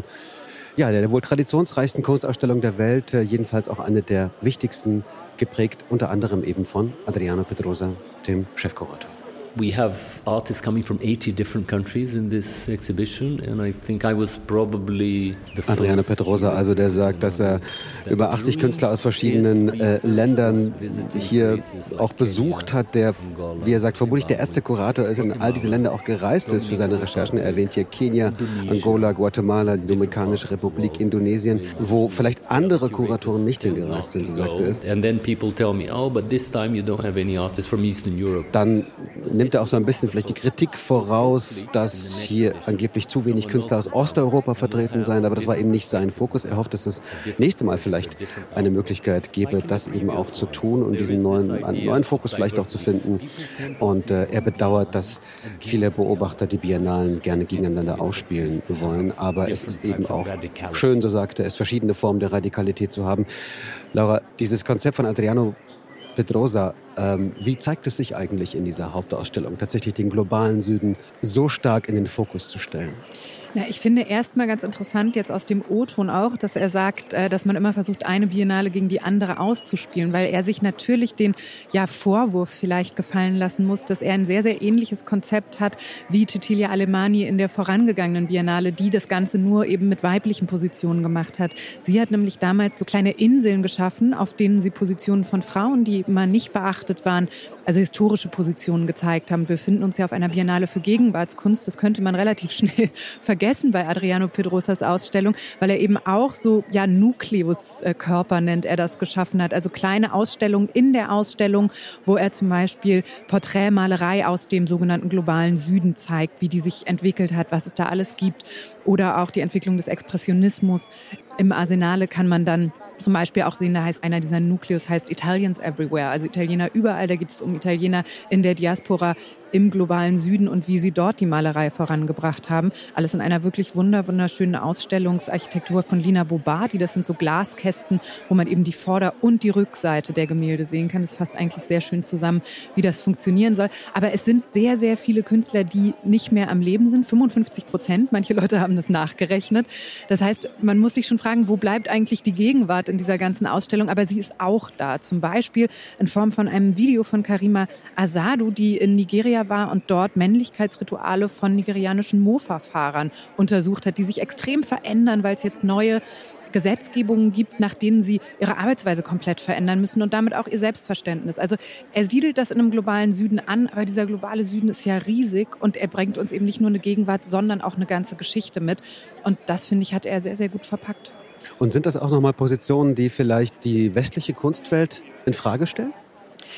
der wohl traditionsreichsten Kunstausstellung der Welt, jedenfalls auch eine der wichtigsten, geprägt unter anderem eben von Adriano Pedrosa, dem Chefkurator. We have artists coming from 80 different countries in this exhibition, and I think I was probably the first. Adriano Pedrosa, also der sagt, dass er über 80 Künstler aus verschiedenen Ländern hier auch besucht hat, der, wie er sagt, vermutlich der erste Kurator ist, in all diese Länder auch gereist ist für seine Recherchen. Er erwähnt hier Kenia, Angola, Guatemala, die Dominikanische Republik, Indonesien, wo vielleicht andere Kuratoren nicht hingereist sind, so sagte es. And then people tell me, oh, but this time you don't have any artists from Eastern Europe. Dann nimmt er auch so ein bisschen vielleicht die Kritik voraus, dass hier angeblich zu wenig Künstler aus Osteuropa vertreten seien, aber das war eben nicht sein Fokus. Er hofft, dass es das nächste Mal vielleicht eine Möglichkeit gäbe, das eben auch zu tun und diesen neuen Fokus vielleicht auch zu finden. Und er bedauert, dass viele Beobachter die Biennalen gerne gegeneinander ausspielen wollen, aber es ist eben auch schön, so sagte er, verschiedene Formen der Radikalität zu haben. Laura, dieses Konzept von Adriano Pedrosa, wie zeigt es sich eigentlich in dieser Hauptausstellung, tatsächlich den globalen Süden so stark in den Fokus zu stellen? Na, ich finde erstmal ganz interessant jetzt aus dem O-Ton auch, dass er sagt, dass man immer versucht, eine Biennale gegen die andere auszuspielen, weil er sich natürlich den Vorwurf vielleicht gefallen lassen muss, dass er ein sehr, sehr ähnliches Konzept hat wie Cecilia Alemani in der vorangegangenen Biennale, die das Ganze nur eben mit weiblichen Positionen gemacht hat. Sie hat nämlich damals so kleine Inseln geschaffen, auf denen sie Positionen von Frauen, die immer nicht beachtet waren, also historische Positionen gezeigt haben. Wir befinden uns ja auf einer Biennale für Gegenwartskunst. Das könnte man relativ schnell vergessen bei Adriano Pedrosas Ausstellung, weil er eben auch so Nukleus-Körper nennt er das, geschaffen hat. Also kleine Ausstellungen in der Ausstellung, wo er zum Beispiel Porträtmalerei aus dem sogenannten globalen Süden zeigt, wie die sich entwickelt hat, was es da alles gibt. Oder auch die Entwicklung des Expressionismus. Im Arsenale kann man dann zum Beispiel auch sehen, da heißt einer dieser Nukleus heißt Italians Everywhere, also Italiener überall. Da geht es um Italiener in der Diaspora im globalen Süden und wie sie dort die Malerei vorangebracht haben. Alles in einer wirklich wunderschönen Ausstellungsarchitektur von Lina Bobardi. Das sind so Glaskästen, wo man eben die Vorder- und die Rückseite der Gemälde sehen kann. Das fasst eigentlich sehr schön zusammen, wie das funktionieren soll. Aber es sind sehr, sehr viele Künstler, die nicht mehr am Leben sind. 55%. Manche Leute haben das nachgerechnet. Das heißt, man muss sich schon fragen, wo bleibt eigentlich die Gegenwart in dieser ganzen Ausstellung? Aber sie ist auch da. Zum Beispiel in Form von einem Video von Karima Asadu, die in Nigeria war und dort Männlichkeitsrituale von nigerianischen Mofa-Fahrern untersucht hat, die sich extrem verändern, weil es jetzt neue Gesetzgebungen gibt, nach denen sie ihre Arbeitsweise komplett verändern müssen und damit auch ihr Selbstverständnis. Also er siedelt das in einem globalen Süden an, aber dieser globale Süden ist ja riesig und er bringt uns eben nicht nur eine Gegenwart, sondern auch eine ganze Geschichte mit. Und das, finde ich, hat er sehr, sehr gut verpackt. Und sind das auch nochmal Positionen, die vielleicht die westliche Kunstwelt in Frage stellen?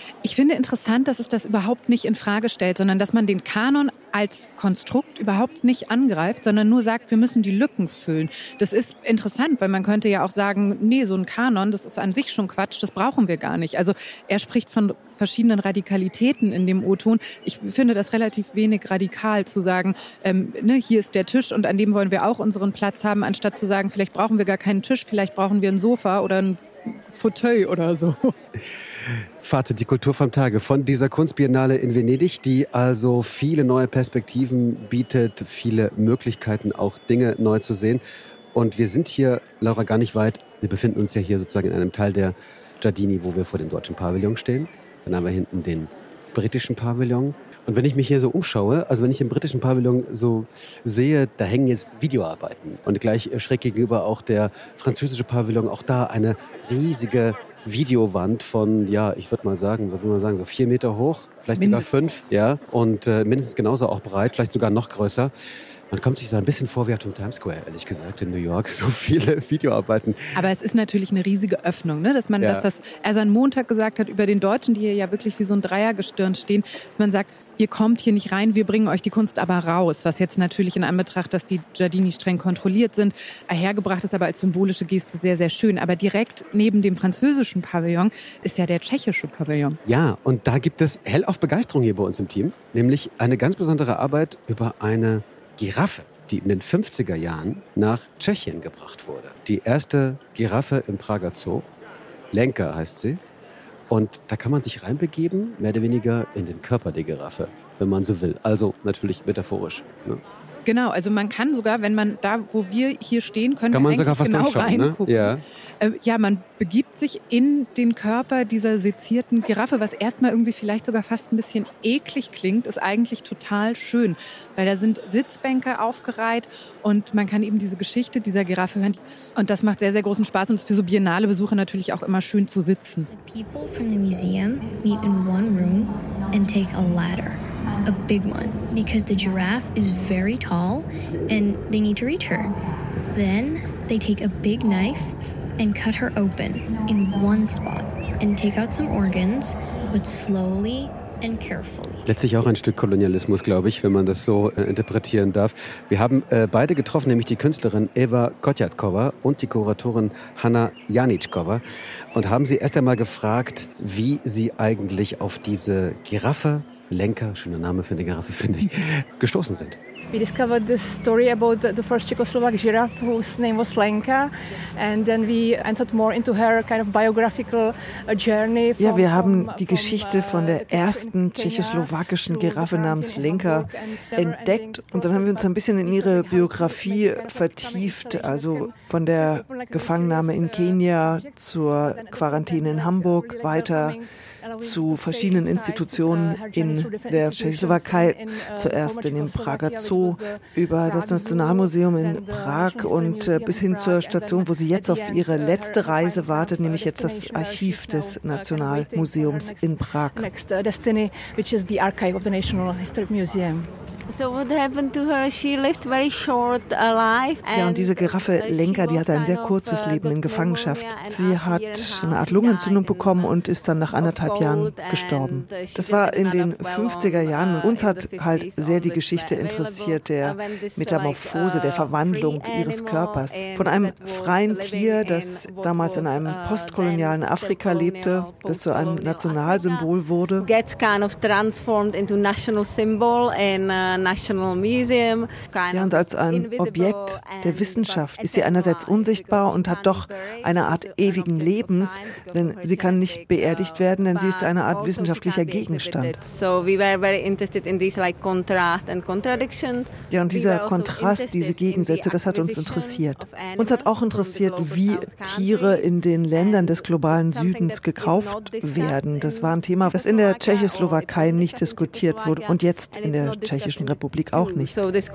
Ich finde interessant, dass es das überhaupt nicht in Frage stellt, sondern dass man den Kanon als Konstrukt überhaupt nicht angreift, sondern nur sagt, wir müssen die Lücken füllen. Das ist interessant, weil man könnte ja auch sagen, nee, so ein Kanon, das ist an sich schon Quatsch, das brauchen wir gar nicht. Also er spricht von verschiedenen Radikalitäten in dem O-Ton. Ich finde das relativ wenig radikal zu sagen, hier ist der Tisch und an dem wollen wir auch unseren Platz haben, anstatt zu sagen, vielleicht brauchen wir gar keinen Tisch, vielleicht brauchen wir ein Sofa oder ein Fauteuil oder so. Fazit, die Kultur vom Tage von dieser Kunstbiennale in Venedig, die also viele neue Perspektiven bietet, viele Möglichkeiten, auch Dinge neu zu sehen. Und wir sind hier, Laura, gar nicht weit. Wir befinden uns ja hier sozusagen in einem Teil der Giardini, wo wir vor dem deutschen Pavillon stehen. Dann haben wir hinten den britischen Pavillon. Und wenn ich mich hier so umschaue, also wenn ich den britischen Pavillon so sehe, da hängen jetzt Videoarbeiten. Und gleich schräg gegenüber auch der französische Pavillon, auch da eine riesige Videowand von, ja, ich würde mal sagen, was will man sagen, so 4 Meter hoch, vielleicht mindestens sogar 5, ja, und mindestens genauso auch breit, vielleicht sogar noch größer. Man kommt sich so ein bisschen vor wie auf dem Times Square, ehrlich gesagt, in New York, so viele Videoarbeiten. Aber es ist natürlich eine riesige Öffnung, ne? Dass man das, was Ersan Montag gesagt hat über den Deutschen, die hier ja wirklich wie so ein Dreiergestirn stehen, dass man sagt, ihr kommt hier nicht rein, wir bringen euch die Kunst aber raus. Was jetzt natürlich in Anbetracht, dass die Giardini streng kontrolliert sind, hergebracht ist, aber als symbolische Geste sehr, sehr schön. Aber direkt neben dem französischen Pavillon ist ja der tschechische Pavillon. Ja, und da gibt es hellauf Begeisterung hier bei uns im Team. Nämlich eine ganz besondere Arbeit über eine Giraffe, die in den 50er Jahren nach Tschechien gebracht wurde. Die erste Giraffe im Prager Zoo. Lenka heißt sie. Und da kann man sich reinbegeben, mehr oder weniger in den Körper der Giraffe, wenn man so will. Also natürlich metaphorisch. Ne? Genau, also man kann sogar, wenn man da, wo wir hier stehen, kann man sogar fast genau reingucken. Ne? Ja. Man begibt sich in den Körper dieser sezierten Giraffe, was erstmal irgendwie vielleicht sogar fast ein bisschen eklig klingt, ist eigentlich total schön, weil da sind Sitzbänke aufgereiht und man kann eben diese Geschichte dieser Giraffe hören. Und das macht sehr, sehr großen Spaß und ist für so Biennale-Besucher natürlich auch immer schön zu sitzen. The people from the museum meet in one room and take a ladder. A big one, because the giraffe is very tall and they need to reach her. Then they take a big knife and cut her open in one spot and take out some organs, but slowly and carefully. Letztlich auch ein Stück Kolonialismus, glaube ich, wenn man das so interpretieren darf. Wir haben beide getroffen, nämlich die Künstlerin Eva Kotjatkova und die Kuratorin Hanna Janitschkova und haben sie erst einmal gefragt, wie sie eigentlich auf diese Giraffe, Lenka, schöner Name für eine Giraffe, finde ich, gestoßen sind. We discovered this story about the first Czechoslovak giraffe whose name was Lenka, and then we entered more into her kind of biographical journey. Ja, wir haben die Geschichte von der ersten tschechoslowakischen Giraffe namens Lenka entdeckt und dann haben wir uns ein bisschen in ihre Biografie vertieft, also von der Gefangennahme in Kenia zur Quarantäne in Hamburg, weiter zu verschiedenen Institutionen in der Tschechoslowakei, zuerst in dem Prager Zoo, über das Nationalmuseum in Prag und bis hin zur Station, wo sie jetzt auf ihre letzte Reise wartet, nämlich jetzt das Archiv des Nationalmuseums in Prag. Next destiny, which is the archive of the National Historic Museum. So what happened to her? She lived very short life. Ja, und diese Giraffe Lenka, die hatte ein sehr kurzes Leben in Gefangenschaft. Sie hat eine Art Lungenentzündung bekommen und ist dann nach 1,5 Jahren gestorben. Das war in den 50er Jahren und uns hat halt sehr die Geschichte interessiert, der Metamorphose, der Verwandlung ihres Körpers. Von einem freien Tier, das damals in einem postkolonialen Afrika lebte, das zu einem Nationalsymbol wurde. Gets kind of transformed into national symbol and National Museum. Ja, und als ein Objekt der Wissenschaft ist sie einerseits unsichtbar und hat doch eine Art ewigen Lebens, denn sie kann nicht beerdigt werden, denn sie ist eine Art wissenschaftlicher Gegenstand. Ja, und dieser Kontrast, diese Gegensätze, das hat uns interessiert. Uns hat auch interessiert, wie Tiere in den Ländern des globalen Südens gekauft werden. Das war ein Thema, das in der Tschechoslowakei nicht diskutiert wurde und jetzt in der Tschechischen Republik auch nicht.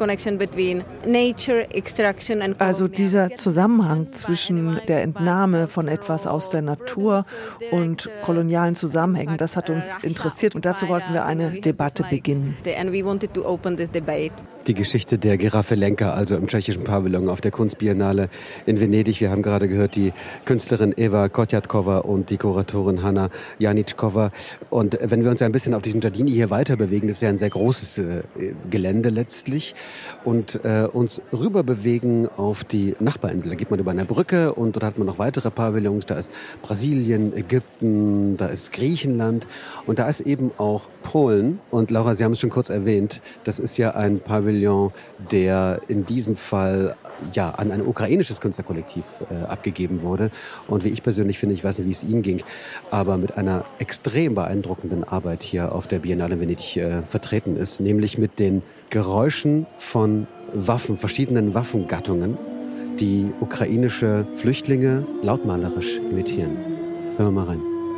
Also dieser Zusammenhang zwischen der Entnahme von etwas aus der Natur und kolonialen Zusammenhängen, das hat uns interessiert und dazu wollten wir eine Debatte beginnen. Die Geschichte der Giraffe Lenka, also im tschechischen Pavillon auf der Kunstbiennale in Venedig. Wir haben gerade gehört, die Künstlerin Eva Kotjatkova und die Kuratorin Hanna Janitschkova. Und wenn wir uns ein bisschen auf diesen Giardini hier weiter bewegen, das ist ja ein sehr großes Gelände letztlich, und uns rüber bewegen auf die Nachbarinsel. Da geht man über eine Brücke und dort hat man noch weitere Pavillons. Da ist Brasilien, Ägypten, da ist Griechenland und da ist eben auch Polen. Und Laura, Sie haben es schon kurz erwähnt, das ist ja ein Pavillon, der in diesem Fall ja an ein ukrainisches Künstlerkollektiv abgegeben wurde. Und wie ich persönlich finde, ich weiß nicht, wie es Ihnen ging, aber mit einer extrem beeindruckenden Arbeit hier auf der Biennale in Venedig vertreten ist, nämlich mit den Geräuschen von Waffen, verschiedenen Waffengattungen, die ukrainische Flüchtlinge lautmalerisch imitieren. Hören wir mal rein.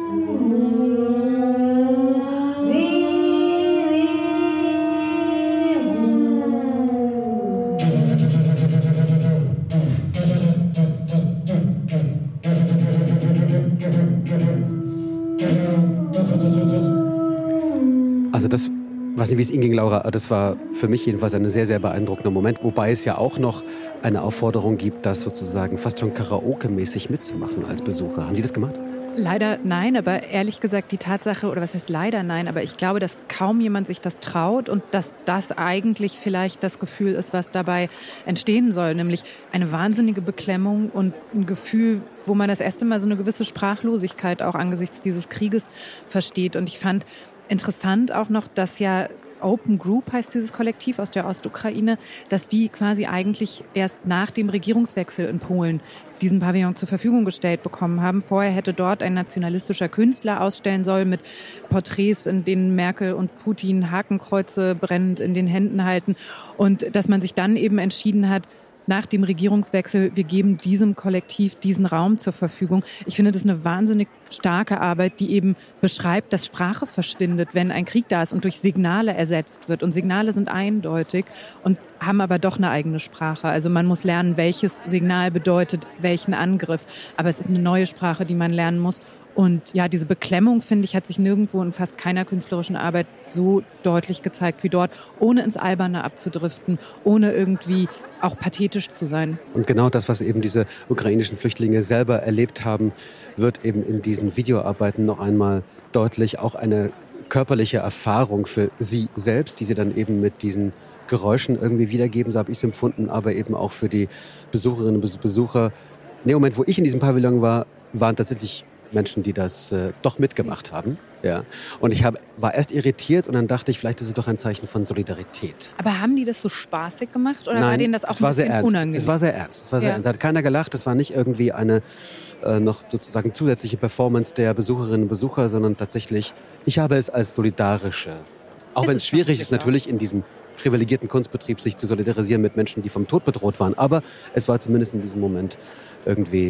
Also das, weiß nicht, wie es Ihnen ging, Laura, aber das war für mich jedenfalls ein sehr, sehr beeindruckender Moment, wobei es ja auch noch eine Aufforderung gibt, das sozusagen fast schon Karaoke-mäßig mitzumachen als Besucher. Haben Sie das gemacht? Leider nein, aber ehrlich gesagt die Tatsache, oder was heißt leider nein, aber ich glaube, dass kaum jemand sich das traut und dass das eigentlich vielleicht das Gefühl ist, was dabei entstehen soll, nämlich eine wahnsinnige Beklemmung und ein Gefühl, wo man das erste Mal so eine gewisse Sprachlosigkeit auch angesichts dieses Krieges versteht. Und ich fand interessant auch noch, dass ja Open Group heißt dieses Kollektiv aus der Ostukraine, dass die quasi eigentlich erst nach dem Regierungswechsel in Polen diesen Pavillon zur Verfügung gestellt bekommen haben. Vorher hätte dort ein nationalistischer Künstler ausstellen sollen mit Porträts, in denen Merkel und Putin Hakenkreuze brennend in den Händen halten. Und dass man sich dann eben entschieden hat, nach dem Regierungswechsel, wir geben diesem Kollektiv diesen Raum zur Verfügung. Ich finde, das ist eine wahnsinnig starke Arbeit, die eben beschreibt, dass Sprache verschwindet, wenn ein Krieg da ist und durch Signale ersetzt wird. Und Signale sind eindeutig und haben aber doch eine eigene Sprache. Also man muss lernen, welches Signal bedeutet welchen Angriff. Aber es ist eine neue Sprache, die man lernen muss. Und ja, diese Beklemmung, finde ich, hat sich nirgendwo in fast keiner künstlerischen Arbeit so deutlich gezeigt wie dort, ohne ins Alberne abzudriften, ohne irgendwie auch pathetisch zu sein. Und genau das, was eben diese ukrainischen Flüchtlinge selber erlebt haben, wird eben in diesen Videoarbeiten noch einmal deutlich. Auch eine körperliche Erfahrung für sie selbst, die sie dann eben mit diesen Geräuschen irgendwie wiedergeben, so habe ich es empfunden, aber eben auch für die Besucherinnen und Besucher. In dem Moment, wo ich in diesem Pavillon war, waren tatsächlich Menschen, die das doch mitgemacht haben. Ja. Und ich war erst irritiert und dann dachte ich, vielleicht ist es doch ein Zeichen von Solidarität. Aber haben die das so spaßig gemacht oder Nein, war denen das auch ein bisschen unangenehm? Es war sehr ernst. Es hat keiner gelacht. Es war nicht irgendwie eine noch sozusagen zusätzliche Performance der Besucherinnen und Besucher, sondern tatsächlich, ich habe es als solidarische, auch wenn es schwierig ist natürlich in diesem privilegierten Kunstbetrieb sich zu solidarisieren mit Menschen, die vom Tod bedroht waren. Aber es war zumindest in diesem Moment irgendwie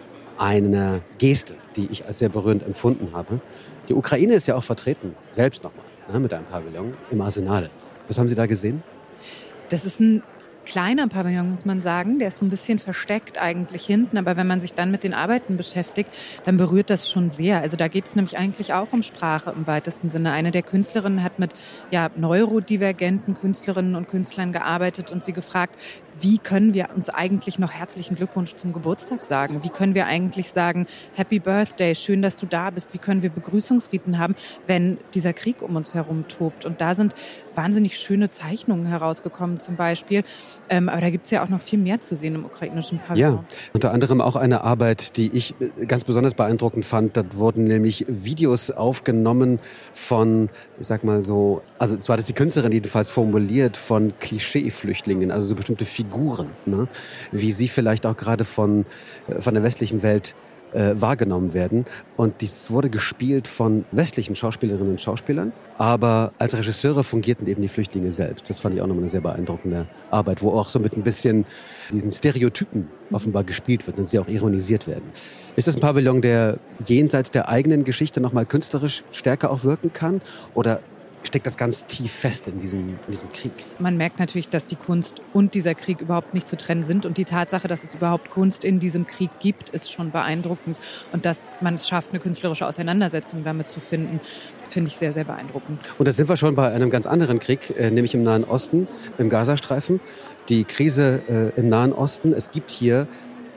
eine Geste, die ich als sehr berührend empfunden habe. Die Ukraine ist ja auch vertreten, selbst nochmal, mit einem Pavillon im Arsenal. Was haben Sie da gesehen? Das ist ein kleiner Pavillon, muss man sagen. Der ist so ein bisschen versteckt eigentlich hinten. Aber wenn man sich dann mit den Arbeiten beschäftigt, dann berührt das schon sehr. Also da geht es nämlich eigentlich auch um Sprache im weitesten Sinne. Eine der Künstlerinnen hat mit neurodivergenten Künstlerinnen und Künstlern gearbeitet und sie gefragt, wie können wir uns eigentlich noch herzlichen Glückwunsch zum Geburtstag sagen? Wie können wir eigentlich sagen, Happy Birthday, schön, dass du da bist? Wie können wir Begrüßungsriten haben, wenn dieser Krieg um uns herum tobt? Und da sind wahnsinnig schöne Zeichnungen herausgekommen zum Beispiel. Aber da gibt es ja auch noch viel mehr zu sehen im ukrainischen Pavillon. Ja, unter anderem auch eine Arbeit, die ich ganz besonders beeindruckend fand. Da wurden nämlich Videos aufgenommen von, ich sag mal so, also zwar hat es die Künstlerin jedenfalls formuliert, von Klischee-Flüchtlingen, also so bestimmte Figuren, ne? Wie sie vielleicht auch gerade von der westlichen Welt wahrgenommen werden. Und dies wurde gespielt von westlichen Schauspielerinnen und Schauspielern, aber als Regisseure fungierten eben die Flüchtlinge selbst. Das fand ich auch nochmal eine sehr beeindruckende Arbeit, wo auch so mit ein bisschen diesen Stereotypen offenbar gespielt wird und sie auch ironisiert werden. Ist das ein Pavillon, der jenseits der eigenen Geschichte nochmal künstlerisch stärker auch wirken kann? Oder steckt das ganz tief fest in diesem Krieg. Man merkt natürlich, dass die Kunst und dieser Krieg überhaupt nicht zu trennen sind. Und die Tatsache, dass es überhaupt Kunst in diesem Krieg gibt, ist schon beeindruckend. Und dass man es schafft, eine künstlerische Auseinandersetzung damit zu finden, finde ich sehr, sehr beeindruckend. Und da sind wir schon bei einem ganz anderen Krieg, nämlich im Nahen Osten, im Gazastreifen. Die Krise im Nahen Osten. Es gibt hier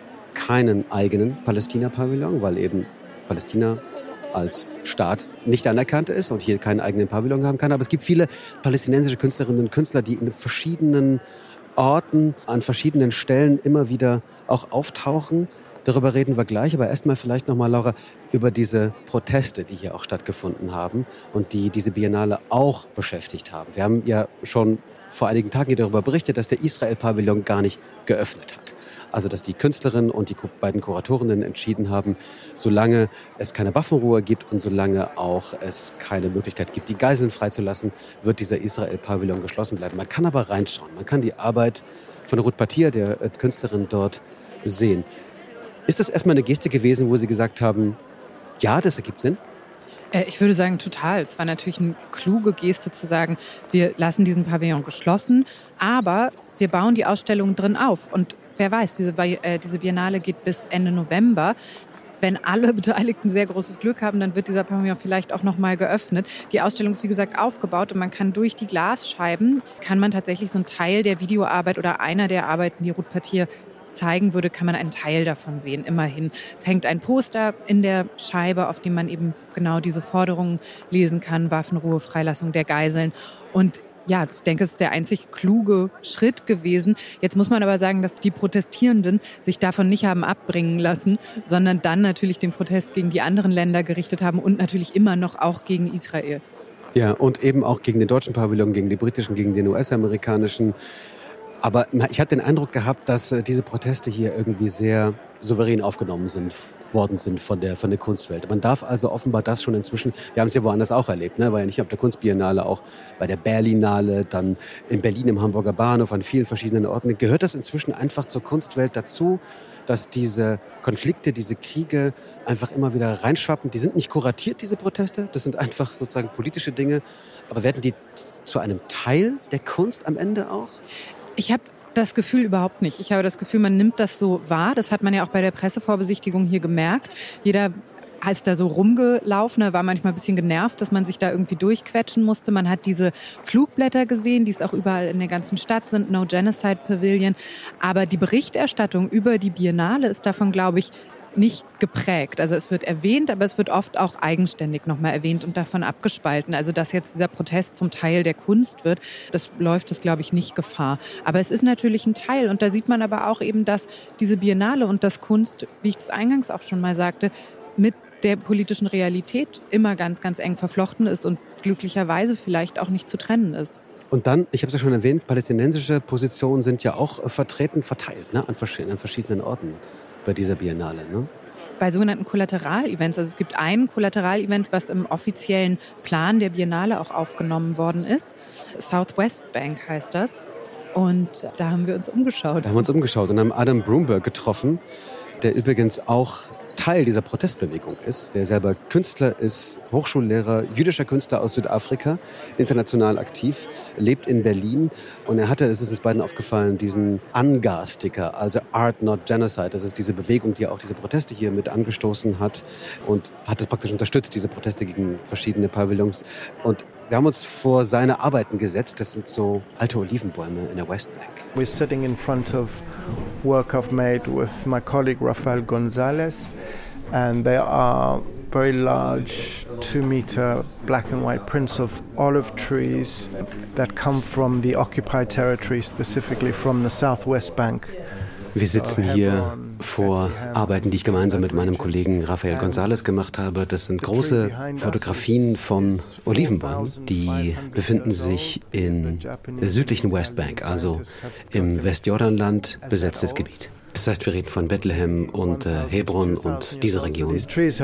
keinen eigenen Palästina-Pavillon, weil eben Palästina als Staat nicht anerkannt ist und hier keinen eigenen Pavillon haben kann. Aber es gibt viele palästinensische Künstlerinnen und Künstler, die in verschiedenen Orten, an verschiedenen Stellen immer wieder auch auftauchen. Darüber reden wir gleich, aber erstmal vielleicht nochmal, Laura, über diese Proteste, die hier auch stattgefunden haben und die diese Biennale auch beschäftigt haben. Wir haben ja schon vor einigen Tagen hier darüber berichtet, dass der Israel-Pavillon gar nicht geöffnet hat. Also dass die Künstlerin und die beiden Kuratorinnen entschieden haben, solange es keine Waffenruhe gibt und solange auch es keine Möglichkeit gibt, die Geiseln freizulassen, wird dieser Israel-Pavillon geschlossen bleiben. Man kann aber reinschauen. Man kann die Arbeit von Ruth Patir, der Künstlerin, dort sehen. Ist das erstmal eine Geste gewesen, wo Sie gesagt haben, ja, das ergibt Sinn? Ich würde sagen, total. Es war natürlich eine kluge Geste zu sagen, wir lassen diesen Pavillon geschlossen, aber wir bauen die Ausstellung drin auf. Und wer weiß, diese Biennale geht bis Ende November. Wenn alle Beteiligten sehr großes Glück haben, dann wird dieser Pavillon vielleicht auch nochmal geöffnet. Die Ausstellung ist, wie gesagt, aufgebaut und man kann durch die Glasscheiben, kann man tatsächlich so einen Teil der Videoarbeit oder einer der Arbeiten, die Ruth Patir zeigen würde, kann man einen Teil davon sehen, immerhin. Es hängt ein Poster in der Scheibe, auf dem man eben genau diese Forderungen lesen kann, Waffenruhe, Freilassung der Geiseln. Und ja, ich denke, es ist der einzig kluge Schritt gewesen. Jetzt muss man aber sagen, dass die Protestierenden sich davon nicht haben abbringen lassen, sondern dann natürlich den Protest gegen die anderen Länder gerichtet haben und natürlich immer noch auch gegen Israel. Ja, und eben auch gegen den deutschen Pavillon, gegen den britischen, gegen den US-amerikanischen. Aber ich hatte den Eindruck gehabt, dass diese Proteste hier irgendwie sehr souverän aufgenommen worden sind von der Kunstwelt. Man darf also offenbar das schon inzwischen, wir haben es ja woanders auch erlebt, ne? War ja nicht nur auf der Kunstbiennale, auch bei der Berlinale, dann in Berlin im Hamburger Bahnhof, an vielen verschiedenen Orten. Gehört das inzwischen einfach zur Kunstwelt dazu, dass diese Konflikte, diese Kriege einfach immer wieder reinschwappen? Die sind nicht kuratiert, diese Proteste, das sind einfach sozusagen politische Dinge, aber werden die zu einem Teil der Kunst am Ende auch? Ich habe das Gefühl überhaupt nicht. Ich habe das Gefühl, man nimmt das so wahr. Das hat man ja auch bei der Pressevorbesichtigung hier gemerkt. Jeder ist da so rumgelaufen, war manchmal ein bisschen genervt, dass man sich da irgendwie durchquetschen musste. Man hat diese Flugblätter gesehen, die es auch überall in der ganzen Stadt sind, No Genocide Pavilion. Aber die Berichterstattung über die Biennale ist davon, glaube ich, nicht geprägt. Also es wird erwähnt, aber es wird oft auch eigenständig nochmal erwähnt und davon abgespalten. Also dass jetzt dieser Protest zum Teil der Kunst wird, das glaube ich, nicht Gefahr. Aber es ist natürlich ein Teil. Und da sieht man aber auch eben, dass diese Biennale und das Kunst, wie ich es eingangs auch schon mal sagte, mit der politischen Realität immer ganz, ganz eng verflochten ist und glücklicherweise vielleicht auch nicht zu trennen ist. Und dann, ich habe es ja schon erwähnt, palästinensische Positionen sind ja auch verteilt, ne, an verschiedenen Orten bei dieser Biennale, ne? Bei sogenannten Kollateralevents, also es gibt ein Kollateralevent, was im offiziellen Plan der Biennale auch aufgenommen worden ist. Southwest Bank heißt das. Und da haben wir uns umgeschaut. Und haben Adam Broomberg getroffen, der übrigens auch Teil dieser Protestbewegung ist, der selber Künstler ist, Hochschullehrer, jüdischer Künstler aus Südafrika, international aktiv, lebt in Berlin und er hatte, es ist uns beiden aufgefallen, diesen ANGA-Sticker, also Art Not Genocide, das ist diese Bewegung, die auch diese Proteste hier mit angestoßen hat und hat es praktisch unterstützt, diese Proteste gegen verschiedene Pavillons. Und wir haben uns vor seine Arbeiten gesetzt, das sind so alte Olivenbäume in der Westbank. We're sitting in front of work I've made with my colleague Rafael Gonzalez, and they are very large 2-meter black and white prints of olive trees that come from the occupied territory, specifically from the Southwest Bank. Wir sitzen hier vor Arbeiten, die ich gemeinsam mit meinem Kollegen Rafael Gonzalez gemacht habe. Das sind große Fotografien von Olivenbäumen. Die befinden sich in der südlichen Westbank, also im Westjordanland, besetztes Gebiet. Das heißt, wir reden von Bethlehem und Hebron und diese Region.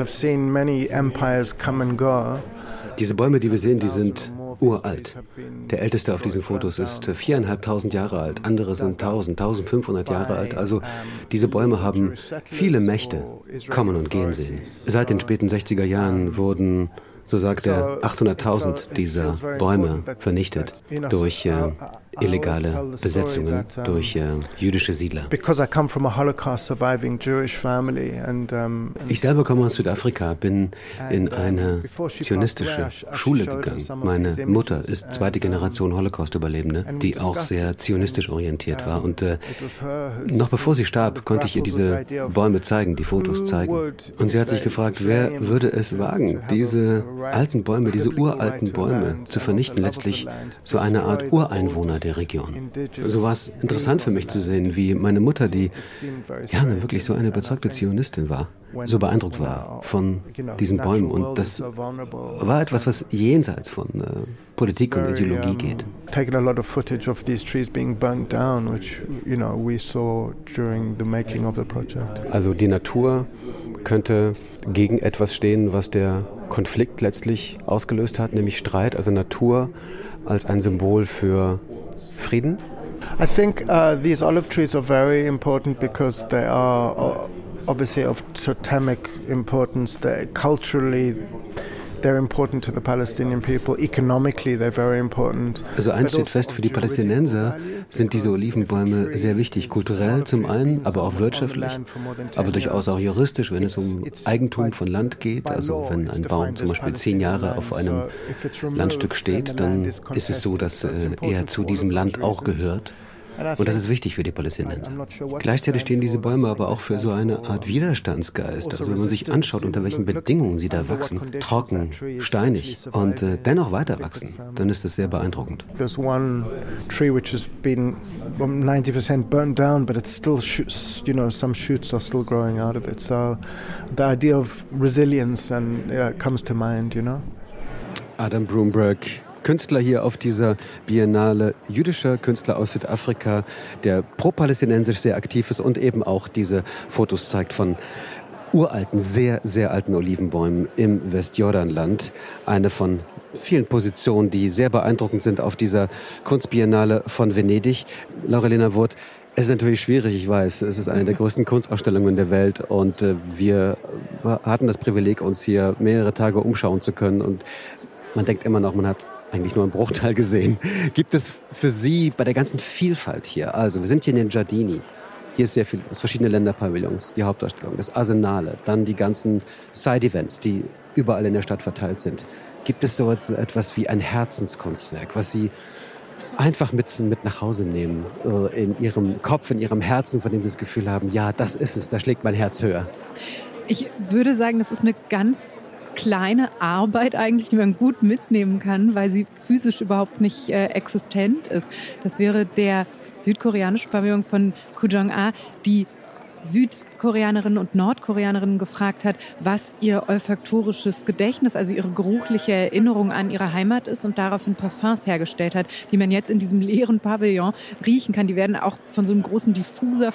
Diese Bäume, die wir sehen, die sind uralt. Der älteste auf diesen Fotos ist 4.500 Jahre alt, andere sind 1.500 Jahre alt. Also diese Bäume haben viele Mächte kommen und gehen sehen. Seit den späten 60er Jahren wurden So sagt er, 800.000 dieser Bäume vernichtet durch illegale Besetzungen, durch jüdische Siedler. Ich selber komme aus Südafrika, bin in eine zionistische Schule gegangen. Meine Mutter ist zweite Generation Holocaust-Überlebende, die auch sehr zionistisch orientiert war. Und noch bevor sie starb, konnte ich ihr diese Bäume zeigen, die Fotos zeigen. Und sie hat sich gefragt, wer würde es wagen, diese alten Bäume, diese uralten Bäume zu vernichten, letztlich so eine Art Ureinwohner der Region. So war es interessant für mich zu sehen, wie meine Mutter, die wirklich so eine überzeugte Zionistin war, so beeindruckt war von diesen Bäumen. Und das war etwas, was jenseits von Politik und Ideologie geht. Taken a lot of footage of these trees being burnt down, which we saw during the making of the project. Also die Natur könnte gegen etwas stehen, was der Konflikt letztlich ausgelöst hat, nämlich Streit, also Natur als ein Symbol für Frieden? I think these olive trees are very important because they are obviously of totemic importance. Culturally, they're important to the Palestinian people. Economically, they're very important. Also eins steht fest, für die Palästinenser sind diese Olivenbäume sehr wichtig, kulturell zum einen, aber auch wirtschaftlich, aber durchaus auch juristisch, wenn es um Eigentum von Land geht. Also wenn ein Baum zum Beispiel 10 Jahre auf einem Landstück steht, dann ist es so, dass er zu diesem Land auch gehört. Und das ist wichtig für die Palästinenser. Gleichzeitig stehen diese Bäume aber auch für so eine Art Widerstandsgeist. Also wenn man sich anschaut, unter welchen Bedingungen sie da wachsen, trocken, steinig und dennoch weiter wachsen, dann ist das sehr beeindruckend. There's one tree which has been 90% burnt down, but it's still shoots, some shoots are still growing out of it. So the idea of resilience comes to mind, Adam Broomberg, Künstler hier auf dieser Biennale, jüdischer Künstler aus Südafrika, der pro-palästinensisch sehr aktiv ist und eben auch diese Fotos zeigt von uralten, sehr, sehr alten Olivenbäumen im Westjordanland. Eine von vielen Positionen, die sehr beeindruckend sind auf dieser Kunstbiennale von Venedig. Laurelena Woth, es ist natürlich schwierig, ich weiß, es ist eine der größten Kunstausstellungen der Welt und wir hatten das Privileg, uns hier mehrere Tage umschauen zu können und man denkt immer noch, man hat eigentlich nur einen Bruchteil gesehen. Gibt es für Sie bei der ganzen Vielfalt hier, also wir sind hier in den Giardini, hier ist sehr viel aus verschiedenen Länderpavillons, die Hauptausstellung, das Arsenale, dann die ganzen Side-Events, die überall in der Stadt verteilt sind. Gibt es so etwas wie ein Herzenskunstwerk, was Sie einfach mit nach Hause nehmen, in Ihrem Kopf, in Ihrem Herzen, von dem Sie das Gefühl haben, ja, das ist es, da schlägt mein Herz höher? Ich würde sagen, das ist eine ganz kleine Arbeit eigentlich, die man gut mitnehmen kann, weil sie physisch überhaupt nicht existent ist. Das wäre der südkoreanische Pavillon von Kujong-a, die Südkoreanerinnen und Nordkoreanerinnen gefragt hat, was ihr olfaktorisches Gedächtnis, also ihre geruchliche Erinnerung an ihre Heimat ist und daraufhin Parfums hergestellt hat, die man jetzt in diesem leeren Pavillon riechen kann. Die werden auch von so einem großen Diffuser,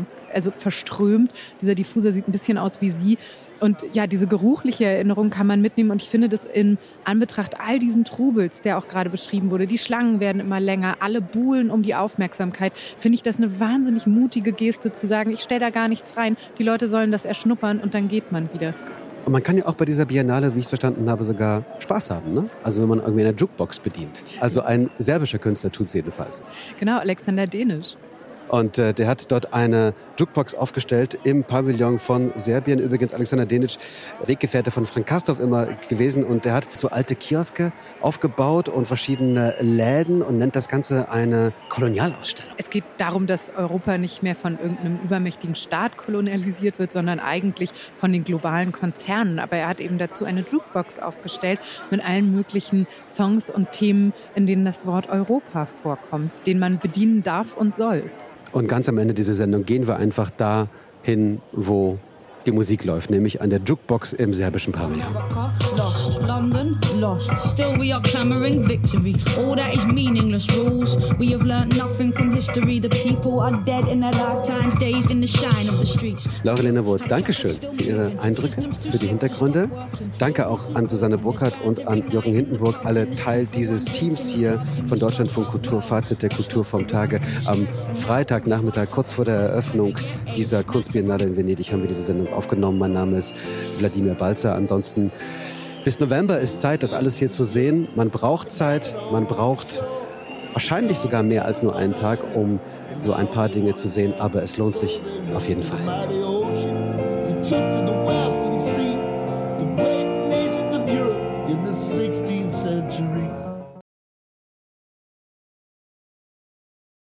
verströmt. Dieser Diffuser sieht ein bisschen aus wie sie. Und ja, diese geruchliche Erinnerung kann man mitnehmen. Und ich finde das in Anbetracht all diesen Trubels, der auch gerade beschrieben wurde, die Schlangen werden immer länger, alle buhlen um die Aufmerksamkeit, finde ich das eine wahnsinnig mutige Geste zu sagen, ich stelle da gar nichts rein, die Leute sollen das erschnuppern und dann geht man wieder. Und man kann ja auch bei dieser Biennale, wie ich es verstanden habe, sogar Spaß haben, ne? Also wenn man irgendwie eine Jukebox bedient. Also ein serbischer Künstler tut es jedenfalls. Genau, Alexander Denisch. Und der hat dort eine Jukebox aufgestellt im Pavillon von Serbien. Übrigens Alexander Denisch, Weggefährte von Frank Castorf immer gewesen. Und der hat so alte Kioske aufgebaut und verschiedene Läden und nennt das Ganze eine Kolonialausstellung. Es geht darum, dass Europa nicht mehr von irgendeinem übermächtigen Staat kolonialisiert wird, sondern eigentlich von den globalen Konzernen. Aber er hat eben dazu eine Jukebox aufgestellt mit allen möglichen Songs und Themen, in denen das Wort Europa vorkommt, den man bedienen darf und soll. Und ganz am Ende dieser Sendung gehen wir einfach dahin, wo die Musik läuft, nämlich an der Jukebox im serbischen Pavillon. Lost, London, lost. Still we are clamoring victory. All that is meaningless rules. We have learned nothing from history. The people are dead in their lifetimes, dazed in the shine of the streets. Laurelena Woth, danke schön für Ihre Eindrücke, für die Hintergründe. Danke auch an Susanne Burkhardt und an Jürgen Hindenburg, alle Teil dieses Teams hier von Deutschlandfunk Kultur, Fazit der Kultur vom Tage. Am Freitagnachmittag, kurz vor der Eröffnung dieser Kunstbiennale in Venedig, haben wir diese Sendung aufgenommen. Mein Name ist Wladimir Balzer. Ansonsten Bis November ist Zeit, das alles hier zu sehen. Man braucht Zeit, man braucht wahrscheinlich sogar mehr als nur einen Tag, um so ein paar Dinge zu sehen. Aber es lohnt sich auf jeden Fall.